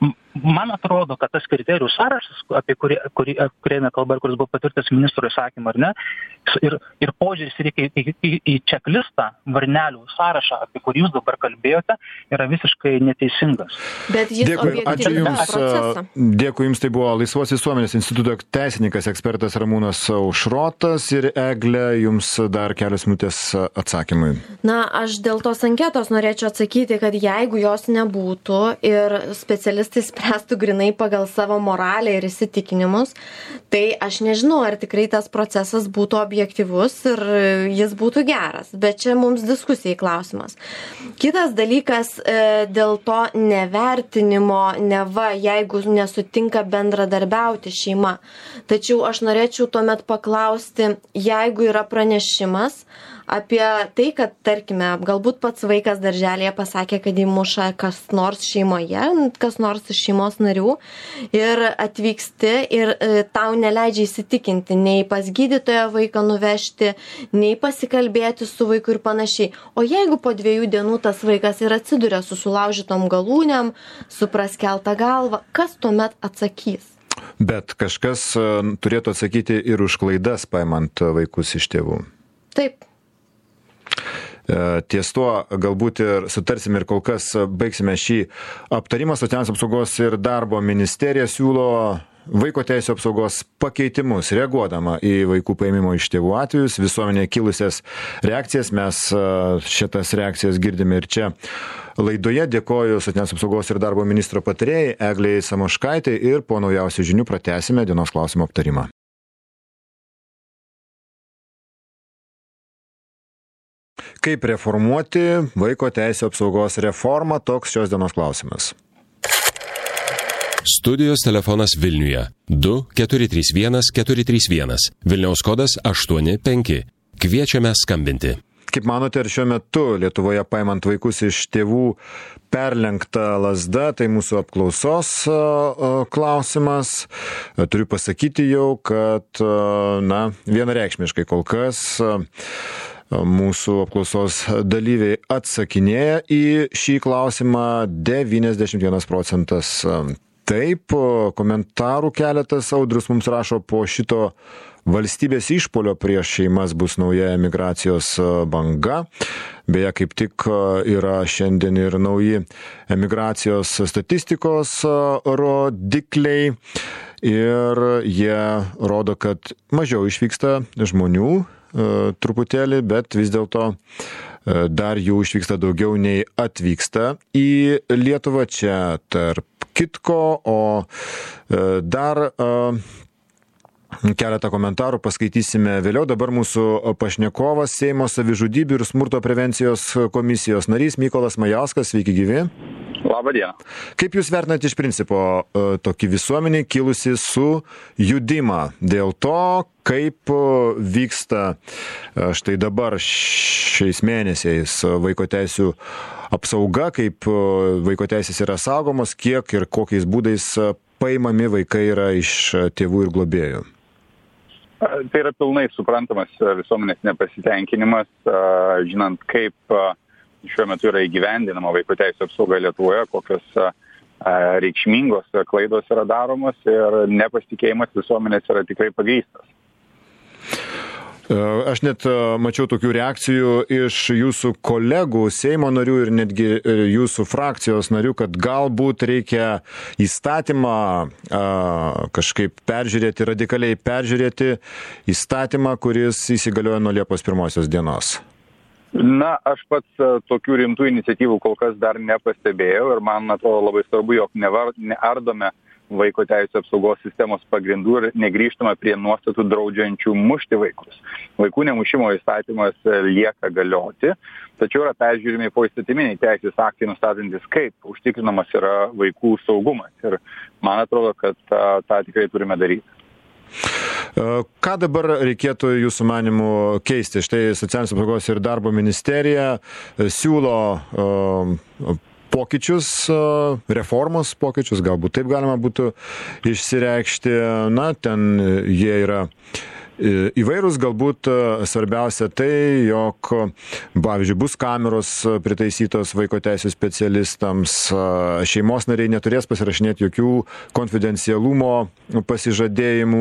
Man atrodo, kad tas kriterijų sąrašas, apie kurį, kurį, kurį kalba ir kuris buvo patvirtintas ministro įsakymu, ar ne, ir, ir požiūris reikia į, į, į čeklistą, varnelių sąrašą, apie kurį jūs dabar kalbėjote, yra visiškai neteisingas. Bet jis dėkui, ačiū Jums, dėkui Jums, tai buvo Laisvos visuomenės instituto teisininkas, ekspertas Ramūnas Aušrotas ir Eglė, Jums dar kelios minutės atsakymui. Na, aš dėl tos anketos norėčiau atsakyti, kad jeigu jos nebūtų ir specialistai spręstų grinai pagal savo moralę ir įsitikinimus, tai aš nežinau, ar tikrai tas procesas būtų objektyvus ir jis būtų geras, bet čia mums diskusijai klausimas. Kitas dalykas dėl to nevertinimo, neva, jeigu nesutinka bendradarbiauti šeima. Tačiau aš norėčiau tuomet paklausti, jeigu yra pranešimas apie tai, kad, tarkime, galbūt pats vaikas darželėje pasakė, kad įmuša kas nors šeimoje, kas nors iš šeimos narių ir atvyksti ir e, tau neleidžia įsitikinti nei pas gydytoją vaiką nuvežti, nei pasikalbėti su vaiku ir panašiai. O jeigu po dviejų dienų tas vaikas ir atsiduria su sulaužytom galūnėm, su praskelta galva, kas tuomet atsakys? Bet kažkas turėtų atsakyti ir už klaidas paimant vaikus iš tėvų. Taip. Ties tuo galbūt ir sutarsime ir kol kas baigsime šį aptarimą. Socialinės apsaugos ir darbo ministerija siūlo vaiko teisių apsaugos pakeitimus, reaguodama į vaikų paėmimo iš tėvų atvejus, visuomenėje kilusias reakcijas. Mes šitas reakcijas girdime ir čia laidoje. Dėkoju Socialinės apsaugos ir darbo ministro patarėjai Eglei Samoškaitei ir po naujausių žinių pratęsime dienos klausimo aptarimą. Kaip reformuoti vaiko teisių apsaugos reformą, toks šios dienos klausimas. Studijos telefonas Vilniuje du keturi trys vienas keturi trys vienas, Vilniaus kodas aštuoni penki. Kviečiame skambinti. kaip manote, ar šiuo metu Lietuvoje paimant vaikus iš tėvų perlenkta lazda, tai mūsų apklausos klausimas. Turiu pasakyti jau, kad na, vienareikšmiškai kol kas mūsų apklausos dalyviai atsakinėja į šį klausimą devyniasdešimt vienas procentas. Taip, komentarų keletas. Audrius mums rašo, po šito valstybės išpolio prieš šeimas bus nauja emigracijos banga. Beje, kaip tik yra šiandien ir nauji emigracijos statistikos rodikliai. Ir jie rodo, kad mažiau išvyksta žmonių truputėlį, bet vis dėlto dar jų išvyksta daugiau nei atvyksta į Lietuvą, čia tarp kitko, o dar keletą komentarų paskaitysime vėliau. Dabar mūsų pašnekovas, Seimo savižudybių ir smurto prevencijos komisijos narys Mykolas Majauskas. Sveiki gyvi. Labą dieną. Kaip Jūs vertinate iš principo tokį visuomenį kilusi sujudimą dėl to, kaip vyksta štai dabar šiais mėnesiais vaiko teisių apsauga, kaip vaiko teisės yra saugomos, kiek ir kokiais būdais paimami vaikai yra iš tėvų ir globėjų? Tai yra pilnai suprantamas visuomenės nepasitenkinimas, žinant, kaip šiuo metu yra įgyvendinama vaiko teisų apsauga Lietuvoje, kokios reikšmingos klaidos yra daromos ir nepasitikėjimas visuomenės yra tikrai pagrįstas. Aš net mačiau tokių reakcijų iš jūsų kolegų, Seimo narių ir netgi jūsų frakcijos narių, kad galbūt reikia įstatymą kažkaip peržiūrėti, radikaliai peržiūrėti įstatymą, kuris įsigaliojo nuo Liepos pirmosios dienos. Na, aš pats tokių rimtų iniciatyvų kol kas dar nepastebėjau ir man atrodo labai svarbu, jog nevar, neardome vaiko teisų apsaugos sistemos pagrindų ir negrįžtama prie nuostatų draudžiančių mušti vaikus. Vaikų nemušimo įstatymas lieka galioti, tačiau yra peržiūrimi poįstatyminiai teisės aktai nustatantis, kaip užtikrinamas yra vaikų saugumas. Ir man atrodo, kad tą, tą tikrai turime daryti. Ką dabar reikėtų jūsų manimų keisti? Štai Socialinės apsaugos ir darbo ministerija siūlo uh, pokyčius, reformos pokyčius, galbūt taip galima būtų išsireikšti. Na, ten jie yra įvairūs, galbūt svarbiausia tai, jog, pavyzdžiui, bus kameros pritaisytos vaiko teisų specialistams, šeimos nariai neturės pasirašinėti jokių konfidencialumo pasižadėjimų,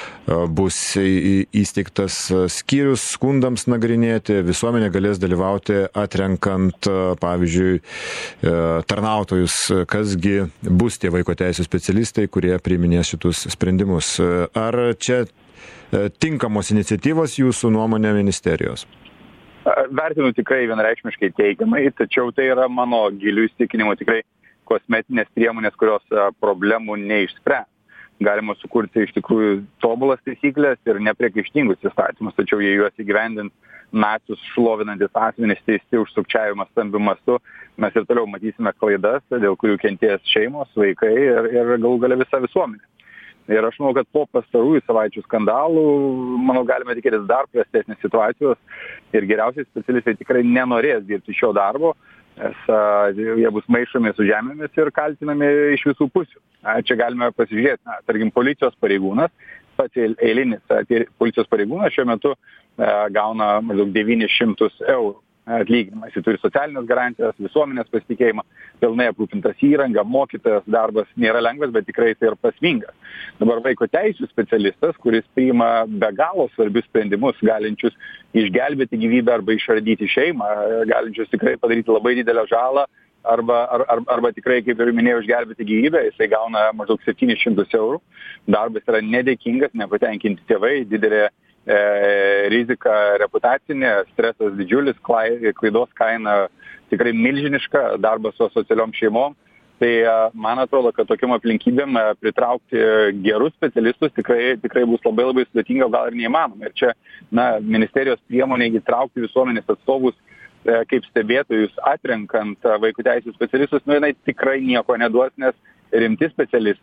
bus įsteigtas skyrius skundams nagrinėti, visuomenė galės dalyvauti atrenkant, pavyzdžiui, tarnautojus, kasgi bus tie vaiko teisų specialistai, kurie priiminės šitus sprendimus. Ar čia tinkamos iniciatyvos jūsų nuomonė ministerijos? Vertinu tikrai vienareikšmiškai teigiamai, tačiau tai yra mano gilių įsitikinimų tikrai kosmetinės priemonės, kurios problemų neišspręs. Galima sukurti iš tikrųjų tobulas taisyklės ir nepriekaištingus įstatymus, tačiau jei juos įgyvendint nacius šlovinantis asmenys teisti už sukčiavimą stambiu mastu, mes ir toliau matysime klaidas, dėl kurių kentės šeimos, vaikai ir, ir galų gale visa visuomenė. Ir aš manau, kad po pastarųjų savaičių skandalų, manau, galime tikėtis dar prastesnės situacijos ir geriausiai specialistai tikrai nenorės dirbti šio darbo, nes a, jie bus maišomi su žemėmis ir kaltinami iš visų pusių. A, čia galime pasižiūrėti, na, tarkim, policijos pareigūnas, pats eilinis a, policijos pareigūnas šiuo metu a, gauna maždaug devynis šimtus eurų atlyginimą. Jis turi socialinės garantijas, visuomenės pasitikėjimą, pilnai aprūpintas įranga, mokytojas darbas nėra lengvas, bet tikrai tai ir prasmingas. Dabar vaiko teisų specialistas, kuris priima be galo svarbius sprendimus, galinčius išgelbėti gyvybę arba išardyti šeimą, galinčius tikrai padaryti labai didelę žalą, arba, ar, ar, arba tikrai, kaip ir minėjau, išgelbėti gyvybę, jisai gauna maždaug septynis šimtus eurų. Darbas yra nedėkingas, nepatenkinti tėvai, didelė e, rizika reputacinė, stresas didžiulis, klaidos kaina tikrai milžiniška, darbas su asocialiom šeimom. Tai man atrodo, kad tokiam aplinkybėm pritraukti gerus specialistus tikrai, tikrai bus labai labai sudėtinga, gal ir neįmanoma. Ir čia, na, ministerijos priemonė įtraukti visuomenės atstovus kaip stebėtojus atrenkant vaikų teisų specialistus, nu, jinai tikrai nieko neduos, nes rimti specialistai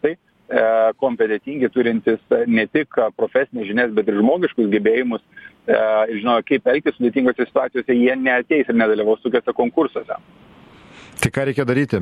kompetentingi, turintis ne tik profesinės žinias, bet ir žmogiškus gebėjimus ir žinojo, kaip elgtis sudėtingose situacijose, jie neateis ir nedalyvaus tokiuose konkursuose. Tai ką reikia daryti?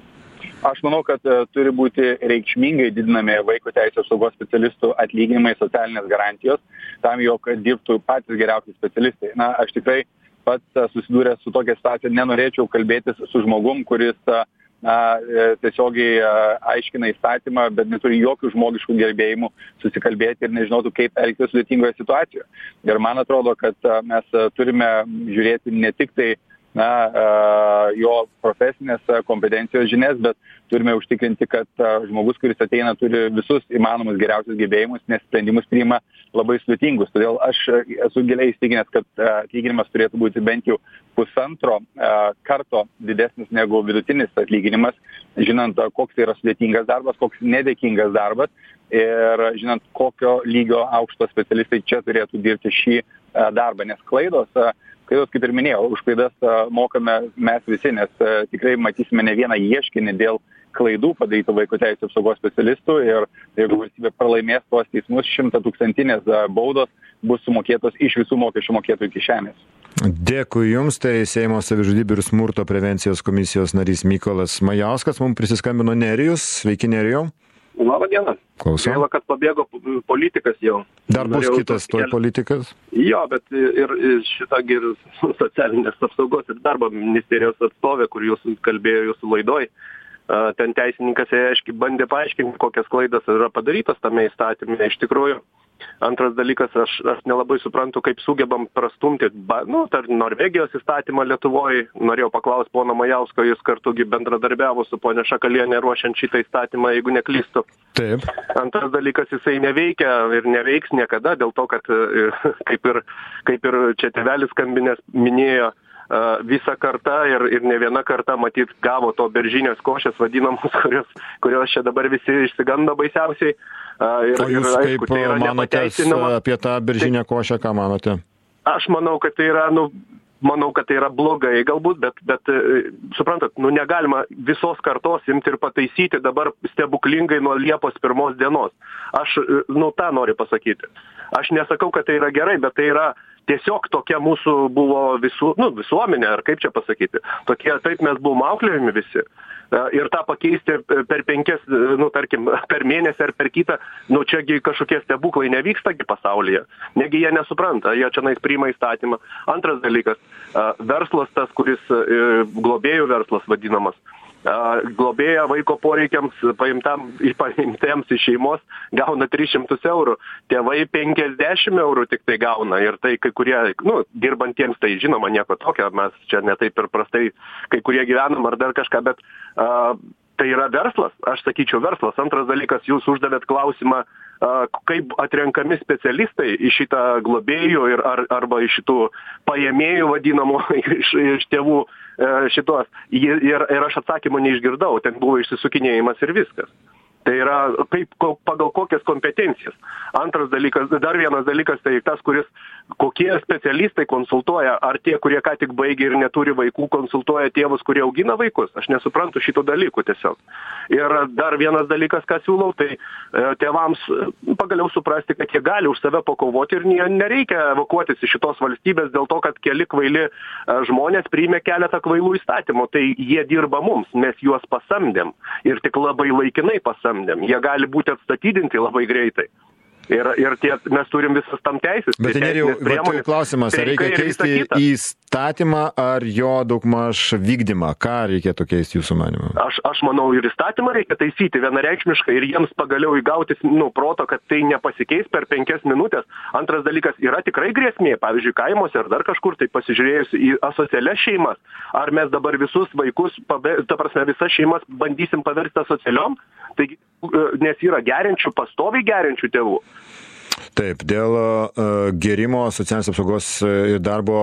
Aš manau, kad turi būti reikšmingai didinami vaiko teisės apsaugos specialistų atlyginimai, socialinės garantijos, tam, jog dirbtų patys geriausi specialistai. Na, aš tikrai pats susidūręs su tokia situacija, nenorėčiau kalbėtis su žmogum, kuris na, tiesiogiai aiškina įstatymą, bet neturi jokių žmogiškų gebėjimų susikalbėti ir nežinotų, kaip elgtis sudėtingoje situacijoje. Ir man atrodo, kad mes turime žiūrėti ne tik tai na, jo profesinės kompetencijos žinias, bet turime užtikrinti, kad žmogus, kuris ateina, turi visus įmanomus geriausius gebėjimus, nes sprendimus priima labai sudėtingus. Todėl aš esu giliai įstikinęs, kad atlyginimas turėtų būti bent jau pusantro karto didesnis negu vidutinis atlyginimas, žinant, koks tai yra sudėtingas darbas, koks nedėkingas darbas ir žinant, kokio lygio aukšto specialistai čia turėtų dirbti šį darbą, nes klaidos Klaidos, kaip ir minėjau, už klaidas mokame mes visi, nes tikrai matysime ne vieną ieškinį dėl klaidų padarytų vaiko teisės apsaugos specialistų ir jeigu valstybė pralaimės tuos teismus, šimtatūkstantinės baudos bus sumokėtos iš visų mokesčių mokėtojų kišenės. Dėkui Jums, tai Seimo savižudybių ir smurto prevencijos komisijos narys Mykolas Majauskas, mums prisiskambino Nerijus. Sveiki, Nerijau. Labą dieną. Klausau. Gaila, kad pabėgo politikas jau. Dar bus Norėjau kitas toj politikas? Jo, bet ir, ir šitą ir socialinės apsaugos ir darbo ministerijos atstovė, kur jūs kalbėjo jūsų laidoj, ten teisininkas aiškiai bandė paaiškinti, kokias klaidas yra padarytas tame įstatyme. Iš tikrųjų, antras dalykas, aš, aš nelabai suprantu, kaip sugebam prastumti, nu, tar Norvegijos įstatymą Lietuvoje. Norėjau paklausti pono Majausko, jis kartugi bendradarbiavo su ponia Šakalienė ruošiant šitą įstatymą, jeigu neklystu. Taip. Antras dalykas, jisai neveikia ir neveiks niekada, dėl to, kad kaip ir, kaip ir čia tėvelis skambinės minėjo, visą kartą ir, ir ne viena karta, matyt, gavo to beržinės košės vadinamos, kurios, kurios čia dabar visi išsigando baisiausiai. Ir, o jūs ir, aišku, kaip tai manotės apie tą beržinę košę, ką manote? Aš manau, kad tai yra, nu, manau, kad tai yra blogai galbūt, bet, bet suprantat, nu, negalima visos kartos imti ir pataisyti dabar stebuklingai nuo Liepos pirmos dienos. Aš, nu, tą noriu pasakyti. Aš nesakau, kad tai yra gerai, bet tai yra tiesiog tokia mūsų buvo visų, nu, visuomenė, ar kaip čia pasakyti. Tokie, taip mes buvom auklėjami visi. Ir tą pakeisti per penkias, nu, tarkim, per mėnesį ar per kitą, nu, čiagi kažkokie stebuklai nevykstagi pasaulyje. Negi jie nesupranta, jie čia nais priima įstatymą. Antras dalykas, verslas tas, kuris globėjų verslas vadinamas, globėja vaiko poreikiams paimtam, paimtiems iš šeimos gauna tris šimtus eurų, tėvai penkiasdešimt eurų tik tai gauna ir tai kai kurie, nu, dirbantiems tai žinoma nieko tokio, mes čia ne taip ir prastai kai kurie gyvenam ar dar kažką, bet a, tai yra verslas, aš sakyčiau verslas. Antras dalykas, jūs uždavėt klausimą, a, kaip atrenkami specialistai iš šitą globėjų ir, ar, arba iš šitų paėmėjų vadinamų iš, iš tėvų šitos. Ir, ir aš atsakymą neišgirdau, ten buvo išsisukinėjimas ir viskas. Tai yra kaip, pagal kokias kompetencijas. Antras dalykas, dar vienas dalykas, tai tas, kuris, kokie specialistai konsultuoja, ar tie, kurie ką tik baigė ir neturi vaikų, konsultuoja tėvus, kurie augina vaikus. Aš nesuprantu šitų dalykų tiesiog. Ir dar vienas dalykas, ką siūlau, tai tėvams pagaliau suprasti, kad jie gali už save pakovoti ir nereikia evakuotis iš šitos valstybės dėl to, kad keli kvaili žmonės priėmė keletą kvailų įstatymų. Tai jie dirba mums, mes juos pasamdėm ir tik labai laikinai pasamdėm. Jie gali būti atstatydinti labai greitai. Ir, ir tie, mes turim visas tam teisės. Bet Nerijau, tai klausimas, ar reikia keisti įstatymą ar jo daugmaž vykdymą? Ką reikėtų keisti jūsų manimu? Aš, aš manau, ir įstatymą reikia taisyti vienareikšmiškai ir jiems pagaliau įgauti, nu, proto, kad tai nepasikeis per penkias minutės. Antras dalykas, yra tikrai grėsmė, pavyzdžiui, kaimuose ar dar kažkur, tai pasižiūrėjus į asocialias šeimas, ar mes dabar visus vaikus, ta prasme, visas šeimas bandysim paversti asocialiom, tai, nes yra geriančių, pastoviai geriančių tėvų. Taip, dėl uh, gerimo socialinės apsaugos ir darbo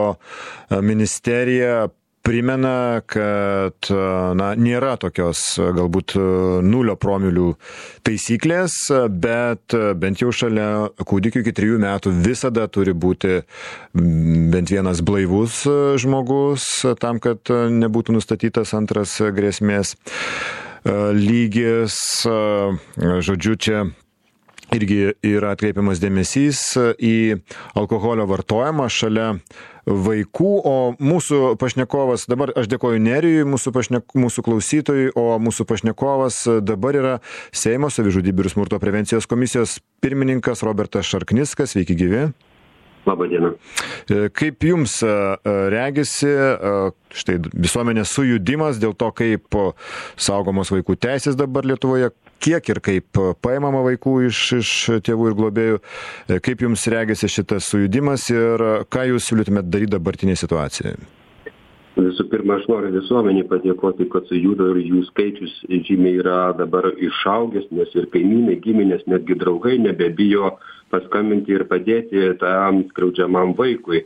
ministerija primena, kad na, nėra tokios galbūt nulio promilių taisyklės, bet bent jau šalia kūdikių iki trijų metų visada turi būti bent vienas blaivus žmogus tam, kad nebūtų nustatytas antras grėsmės lygis, žodžiu, čia irgi yra atkreipiamas dėmesys į alkoholio vartojimą šalia vaikų, o mūsų pašnekovas, dabar aš dėkoju Nerijui, mūsų, pašnek, mūsų klausytojui, o mūsų pašnekovas dabar yra Seimo savižudybių ir smurto prevencijos komisijos pirmininkas Robertas Šarknickas. Sveiki gyvi. Labą dieną. Kaip jums regisi štai visuomenės sujudimas dėl to, kaip saugomos vaikų teisės dabar Lietuvoje, kiek ir kaip paimama vaikų iš, iš tėvų ir globėjų, kaip jums regisi šitas sujudimas ir ką jūs siūlytumėt daryti dabartinėje situacijoje? Visų pirma, aš noriu visuomenį padėkoti, kad sujudo ir jų skaičius žymiai yra dabar išaugęs, nes ir kaimynai, giminės, netgi draugai nebebijo paskambinti ir padėti tam skriaudžiamam vaikui.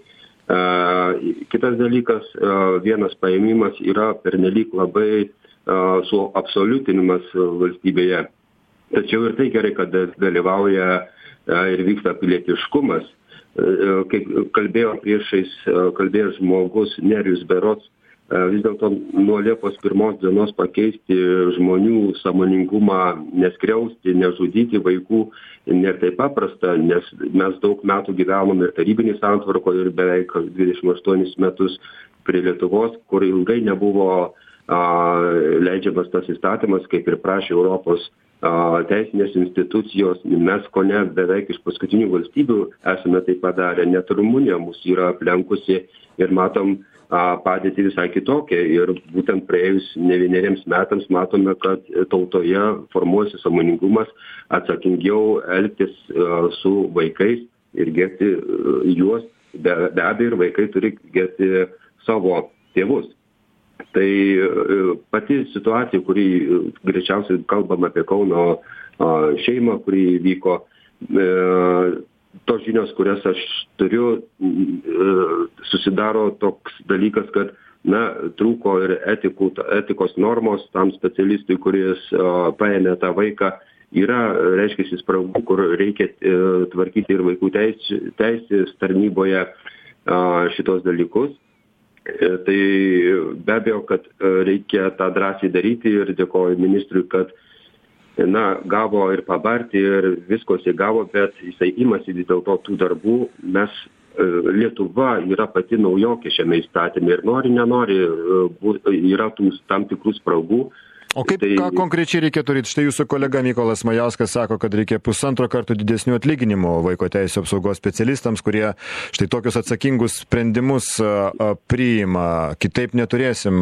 Kitas dalykas, vienas paėmimas yra pernelyg labai suabsoliutinimas valstybėje. Tačiau ir tai gerai, kad dalyvauja ir vyksta pilietiškumas. Kaip kalbėjo priešais, kalbėjo žmogus Nerijus berods, vis dėlto nuo Liepos pirmos dienos pakeisti žmonių sąmoningumą, neskriausti, nežudyti vaikų nėra taip paprasta, nes mes daug metų gyvenom ir tarybinį santvarko ir beveik dvidešimt aštuonis metus prie Lietuvos, kur ilgai nebuvo a, leidžiamas tas įstatymas, kaip ir prašė Europos teisinės institucijos. Mes kone beveik iš paskutinių valstybių esame tai padarę, net Rumunija mūsų yra aplenkusi ir matom a, padėtį visai kitokią. Ir būtent praėjus ne vieneriems metams matome, kad tautoje formuojasi sąmoningumas atsakingiau elgtis a, su vaikais ir gerbti a, juos. Be, be abejo, ir vaikai turi gerbti savo tėvus. Tai pati situacija, kurį greičiausiai kalbam apie Kauno šeimą, kurį vyko, tos žinios, kurias aš turiu, susidaro toks dalykas, kad na, trūko ir etikų, etikos normos tam specialistui, kuris paėmė tą vaiką. Yra, reiškia, spragų, kur reikia tvarkyti ir vaikų teisės tarnyboje šitos dalykus. Tai be abejo, kad reikia tą drąsiai daryti ir dėkoju ministrui, kad na, gavo ir pabarti ir visko jisai gavo, bet jisai imasi vis dėlto tų darbų. Mes, Lietuva yra pati naujokė šiame įstatyme ir nori, nenori, yra tų tam tikrų spragų. O kaip, tai... ką konkrečiai reikėtų daryti? Štai jūsų kolega Mykolas Majauskas sako, kad reikia pusantro kartų didesnių atlyginimų vaiko teisės apsaugos specialistams, kurie štai tokius atsakingus sprendimus priima. Kitaip neturėsim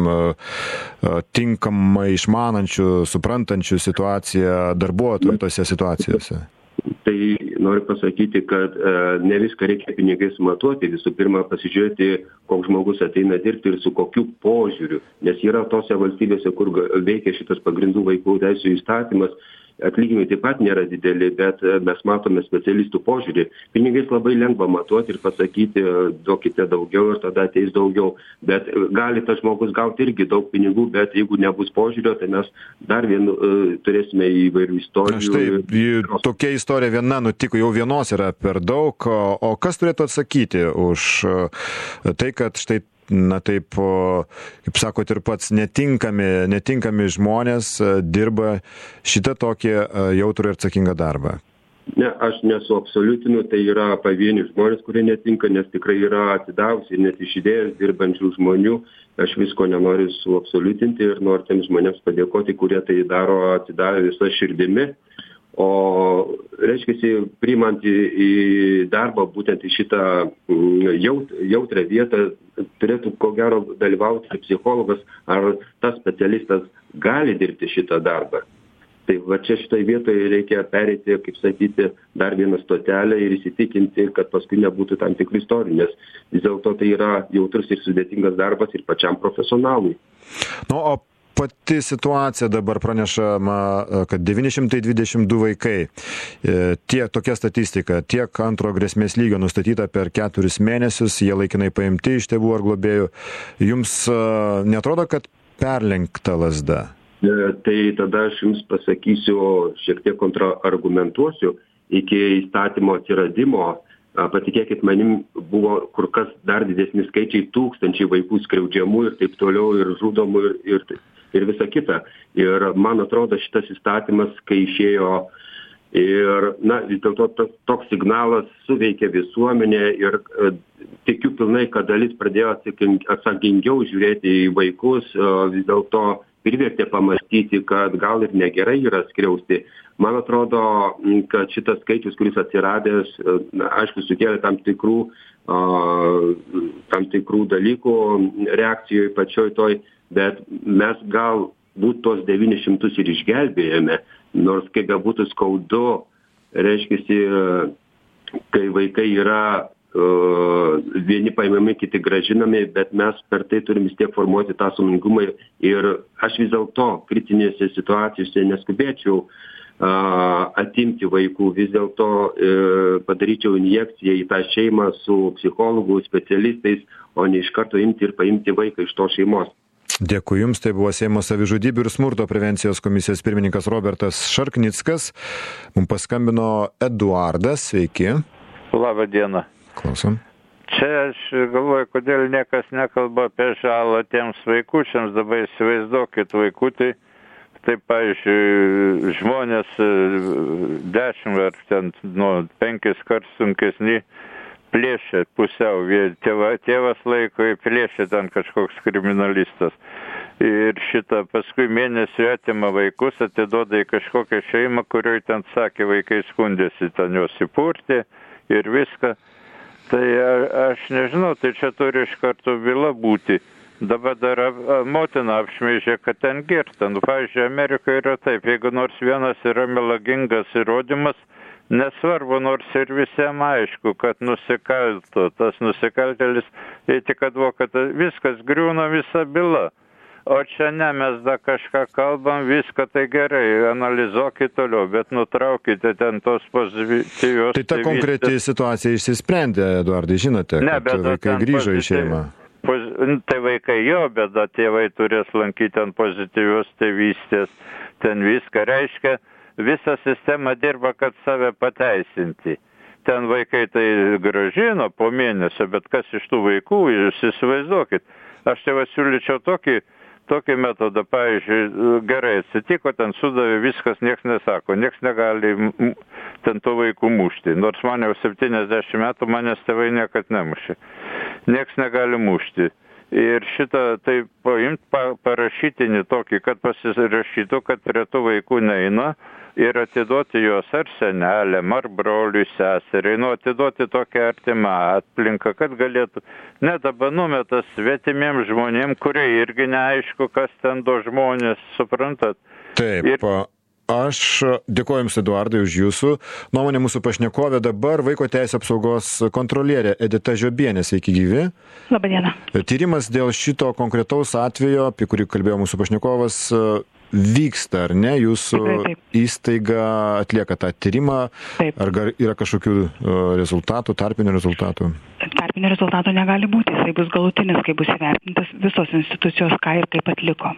tinkamai išmanančių, suprantančių situaciją darbuotojų tose situacijose. Tai noriu pasakyti, kad e, ne viską reikia pinigais matuoti. Visų pirma, pasižiūrėti, koks žmogus ateina dirbti ir su kokiu požiūriu. Nes yra tose valstybėse, kur veikia šitas pagrindų vaikų teisų įstatymas, atlyginimai taip pat nėra dideli, bet mes matome specialistų požiūrį. Pinigais labai lengva matuoti ir pasakyti, duokite daugiau ir tada ateis daugiau. Bet gali tas žmogus gauti irgi daug pinigų, bet jeigu nebus požiūrio, tai mes dar vien uh, turėsime įvairių istorijų. Štai, tokia istorija viena nutiko, jau vienos yra per daug. O, o kas turėtų atsakyti už tai, kad štai na taip, kaip sakot, ir pats netinkami, netinkami žmonės dirba šitą tokį jautrų ir atsakingą darbą? Ne, aš nesu absoliutinu, tai yra pavieni žmonės, kurie netinka, nes tikrai yra atidavusi ir net iš idėjos dirbančių žmonių. Aš visko nenoriu suabsoliutinti ir noriu tiems žmonėms padėkoti, kurie tai daro atidavę visą širdimi. O reiškia, priimant į, į darbą būtent į šitą jaut, jautrę vietą, turėtų ko gero dalyvauti psichologas ar tas specialistas gali dirbti šitą darbą. Tai va čia šitoj vietoje reikia pereiti, kaip sakyti, dar vieną stotelę ir įsitikinti, kad paskui nebūtų tam tikrų istorijų, nes vis dėlto tai yra jautrus ir sudėtingas darbas ir pačiam profesionalui. Nu, o pati situacija dabar pranešama, kad devyni šimtai dvidešimt du vaikai, tiek tokia statistika, tiek antro grėsmės lygio nustatyta per keturis mėnesius, jie laikinai paimti iš tėvų ar globėjų. Jums netrodo, kad perlenkta lazda? Tai tada aš jums pasakysiu, šiek tiek kontraargumentuosiu, iki įstatymo atsiradimo, patikėkit manim, buvo kur kas dar didesni skaičiai, tūkstančiai vaikų skriaudžiamų ir taip toliau, ir žudomų, ir, ir ir visa kita. Ir man atrodo, šitas įstatymas, kai išėjo ir, na, vis dėlto toks signalas suveikė visuomenė ir e, tikiu pilnai, kad dalis pradėjo atsakingiau žiūrėti į vaikus, e, vis dėlto privertė pamastyti, kad gal ir negerai yra skriausti. Man atrodo, kad šitas skaičius, kuris atsiradęs, e, aišku, sukėlė tam tikrų, e, tam tikrų dalykų reakcijoje pačioj toj, bet mes gal būt tos devynis šimtus ir išgelbėjome. Nors kaip būtų skaudu, reiškiasi, kai vaikai yra uh, vieni paimami, kiti gražinami, bet mes per tai turim vis tiek formuoti tą sąmoningumą ir aš vis dėlto kritinėse situacijose neskubėčiau uh, atimti vaikų, vis dėlto uh, padaryčiau injekciją į tą šeimą su psichologų, specialistais, o ne iš karto imti ir paimti vaiką iš to šeimos. Dėkui Jums, tai buvo Seimo savižudybių ir smurto prevencijos komisijos pirmininkas Robertas Šarknickas. Mums paskambino Eduardas, sveiki. Labą dieną. Klausom. Čia aš galvoju, kodėl niekas nekalba apie žalą tiems vaikučiams, dabar įsivaizduokit vaikutį, tai pavyzdžiui, žmonės dešimt ar ten nu, penkis kart sunkesni, plėšė pusiau, tėva, tėvas laiko į plėšė ten kažkoks kriminalistas. Ir šitą paskui mėnesį atima vaikus, atiduoda į kažkokią šeimą, kurioje ten sakė, vaikai skundėsi, ten juos įpurtė ir viską. Tai aš nežinau, tai čia turi iš karto byla būti. Dabar dar motina apšmeižė, kad ten girta. Nu, pavyzdžiui, Amerikoje yra taip, jeigu nors vienas yra melagingas įrodymas, nesvarbu, nors ir visiems aišku, kad nusikalto, tas nusikaltėlis, jei tik advokatą, viskas griūna visa byla. O čia ne, mes dar kažką kalbam, viską tai gerai, analizuokit toliau, bet nutraukite ten tos pozityvios. Tai ta konkreti situacija išsisprendė, Eduardai, žinote, ne, kad vaikai grįžo į šeimą. Poz, tai vaikai jo, bet da, tėvai turės lankyti ant pozityvios tėvystės, ten viską reiškia. Visa sistema dirba, kad save pateisinti. Ten vaikai tai gražino po mėnesio, bet kas iš tų vaikų, jūs įsivaizduokit. Aš tai siūlyčiau tokį, tokį metodą, pavyzdžiui, gerai atsitiko, ten sudavė, viskas, nieks nesako, nieks negali ten tų vaikų mušti. Nors man jau septyniasdešimt metų, manęs tėvai niekad nemušė. Nieks negali mušti. Ir šitą tai paimt, pa, parašytinį tokį, kad pasirašytų, kad prie tų vaikų neina ir atiduoti juos ar senelėm, ar broliui, seseriai, nu atiduoti tokią artimą aplinką, kad galėtų, ne dabar numetas svetimiems žmonėm, kurie irgi neaišku, kas ten do žmonės, suprantat. Taip, ir... Aš dėkoju Jums, Eduardai, už Jūsų nuomonę. Mūsų pašnekovė dabar vaiko teisės apsaugos kontrolierė Edita Žiobienė. Sveiki gyvi. Labą dieną. Tyrimas dėl šito konkretaus atvejo, apie kurį kalbėjo mūsų pašnekovas, vyksta, ar ne? Jūsų taip, taip. Įstaiga atlieka tą tyrimą. Taip. Ar yra kažkokių rezultatų, tarpinių rezultatų? Tarpinių rezultatų negali būti. Jisai bus galutinis, kai bus įvertintas visos institucijos, ką ir kaip atliko.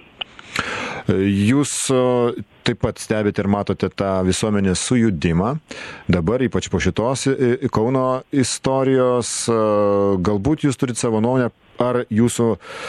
Jūs taip pat stebite ir matote tą visuomenės sujudimą. Dabar, ypač po šitos Kauno istorijos, galbūt jūs turite savo nuomonę, ar jūsų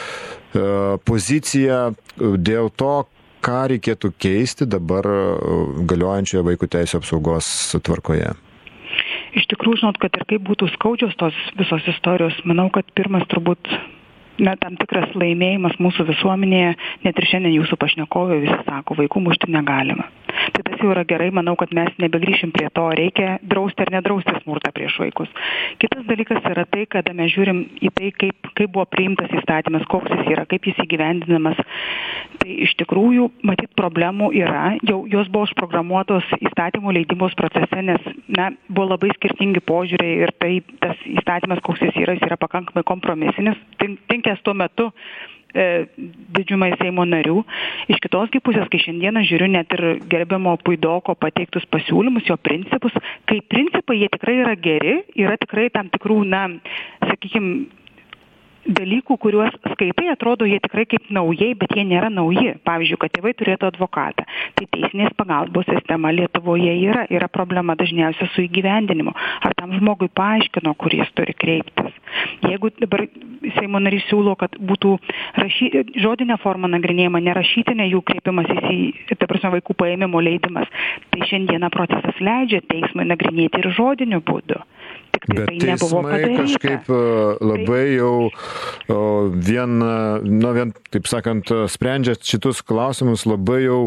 pozicija dėl to, ką reikėtų keisti dabar galiojančioje vaikų teisės apsaugos tvarkoje? Iš tikrųjų, žinot, kad ir kaip būtų skaudžios tos visos istorijos, manau, kad pirmas turbūt na, tam tikras laimėjimas mūsų visuomenėje, net ir šiandien jūsų pašnekovė visi sako, vaikų mušti negalima. Tai tas jau yra gerai, manau, kad mes nebegrįšim prie to, reikia drausti ar nedrausti smurtą prieš vaikus. Kitas dalykas yra tai, kada mes žiūrim į tai, kaip, kaip buvo priimtas įstatymas, koks jis yra, kaip jis įgyvendinamas. Tai iš tikrųjų, matyt, problemų yra, jau jos buvo užprogramuotos įstatymų leidybos procese, nes na, buvo labai skirtingi požiūriai ir tai tas įstatymas, koks jis yra, jis yra pakankamai kompromisinis, tinkęs tuo metu e, didžiumai Seimo narių. Iš kitos pusės, kai šiandieną žiūriu net ir gerbiamo Puidoko pateiktus pasiūlymus, jo principus, kai principai jie tikrai yra geri, yra tikrai tam tikrų, na, sakykime, dalykų, kuriuos skaitai, atrodo, jie tikrai kaip naujai, bet jie nėra nauji. Pavyzdžiui, kad tėvai turėtų advokatą. Tai teisinės pagalbos sistema Lietuvoje yra. Yra problema dažniausiai su įgyvendinimu. Ar tam žmogui paaiškino, kur jis turi kreiptis. Jeigu dabar Seimo narys siūlo, kad būtų rašy, žodinė forma nagrinėjama, nerašytinė jų kreipimas į, ta prasme, vaikų paėmimo leidimas, tai šiandieną procesas leidžia teismui nagrinėti ir žodiniu būdu. Bet tai teismai kažkaip labai jau vien, nu, vien, taip sakant, sprendžia šitus klausimus labai jau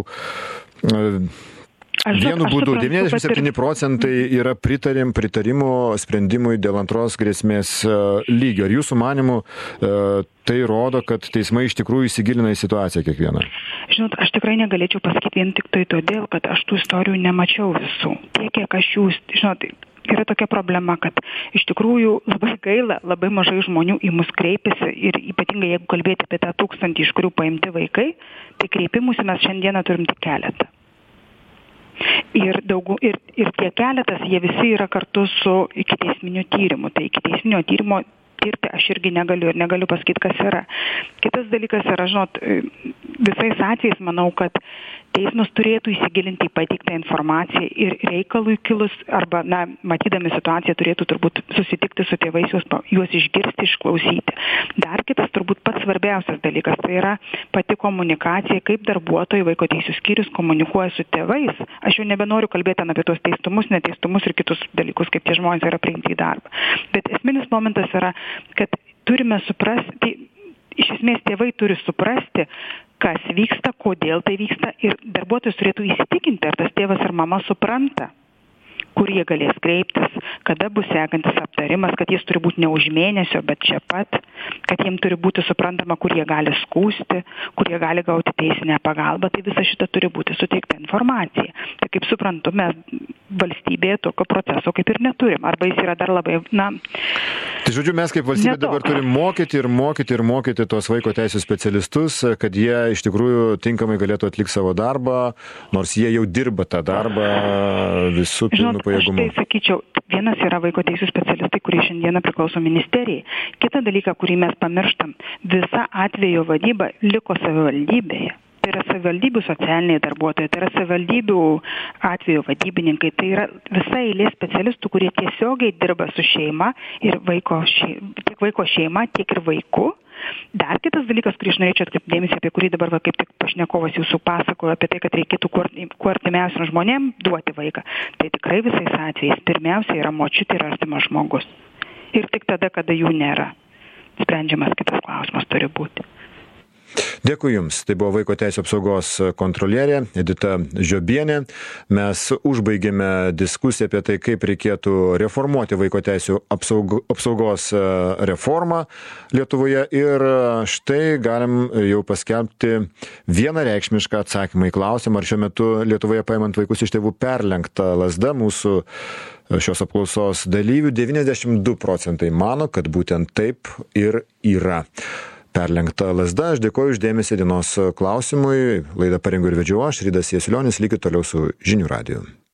vienu būdu. devyniasdešimt septyni procentai yra pritarim, pritarimo sprendimui dėl antros grėsmės lygio. Ar jūsų manimų tai rodo, kad teismai iš tikrųjų įsigilina į situaciją kiekvieną? Žinot, aš tikrai negalėčiau pasakyti vien tik tai todėl, kad aš tų istorijų nemačiau visų. Tiek, kiek aš jų, žinot, yra tokia problema, kad iš tikrųjų labai gaila, labai mažai žmonių į mus kreipiasi ir ypatingai jeigu kalbėti apie tą tūkstantį, iš kurių paimti vaikai, tai kreipimusi mes šiandieną turim tik keletą. Ir, daugų, ir, ir tie keletas, jie visi yra kartu su ikiteisminiu tyrimu. Tai ikiteisminio tyrimo tirti aš irgi negaliu ir negaliu pasakyti, kas yra. Kitas dalykas yra, žinot, visais atvejais manau, kad teismas turėtų įsigilinti į pateiktą informaciją ir reikalui kilus, arba, na, matydami situaciją, turėtų turbūt susitikti su tėvais, juos, juos išgirsti, išklausyti. Dar kitas turbūt pats svarbiausias dalykas, tai yra pati komunikacija, kaip darbuotojai vaiko teisių skyrius komunikuoja su tėvais. Aš jau nebenoriu kalbėti apie tuos teistumus, neteistumus ir kitus dalykus, kaip tie žmonės yra priimti į darbą. Bet esminis momentas yra, kad turime suprasti, tai iš esmės tėvai turi suprasti, kas vyksta, kodėl tai vyksta ir darbuotojas turėtų įsitikinti, ar tas tėvas ar mama supranta, kur jie galės kreiptis, kada bus sekantis aptarimas, kad jis turi būti ne už mėnesio, bet čia pat, kad jiems turi būti suprantama, kur jie gali skųsti, kur jie gali gauti teisinę pagalbą, tai visa šita turi būti suteikta informacija. Tai kaip suprantu, mes valstybėje tokio proceso kaip ir neturim, arba jis yra dar labai, na... Tai žodžiu, mes kaip valstybė netok. dabar turim mokyti ir mokyti ir mokyti tos vaiko teisų specialistus, kad jie iš tikrųjų tinkamai galėtų atlikti savo darbą, nors jie jau dirba tą darbą visų pilnų pajėgumų. Aš tai sakyčiau, vienas yra vaiko teisų specialistai, kurie šiandieną priklauso ministerijai. Kita dalyka, kurį mes pamirštam, visa atvejo vadyba liko savivaldybėje. Tai yra savivaldybių socialiniai darbuotojai, tai yra savivaldybių atvejo vadybininkai, tai yra visa eilė specialistų, kurie tiesiogiai dirba su šeima ir vaiko šeima, tiek vaiko šeima, tiek ir vaiku. Dar kitas dalykas, kurį aš norėčiau atkreipti dėmesį, apie kurį dabar va, kaip tik pašnekovas jūsų pasakojo, apie tai, kad reikėtų kuo artimiausiam žmonėm duoti vaiką. Tai tikrai visais atvejais pirmiausia yra močiutė ir artimas žmogus. Ir tik tada, kada jų nėra. Sprendžiamas kitas klausimas turi būti. Dėkui Jums. Tai buvo Vaiko teisų apsaugos kontrolierė Edita Žiobienė. Mes užbaigėme diskusiją apie tai, kaip reikėtų reformuoti vaiko teisų apsaugos reformą Lietuvoje. Ir štai galim jau paskelbti vienareikšmišką atsakymą į klausimą, ar šiuo metu Lietuvoje paimant vaikus iš tėvų perlenkta lazda. Mūsų šios apklausos dalyvių devyniasdešimt du procentai mano, kad būtent taip ir yra. Perlenkta lazda. Aš dėkoju už dėmesį dienos klausimui. Laidą parengiau ir vedžiau aš, Rydas Jasilionis. Likit toliau su Žinių radiju.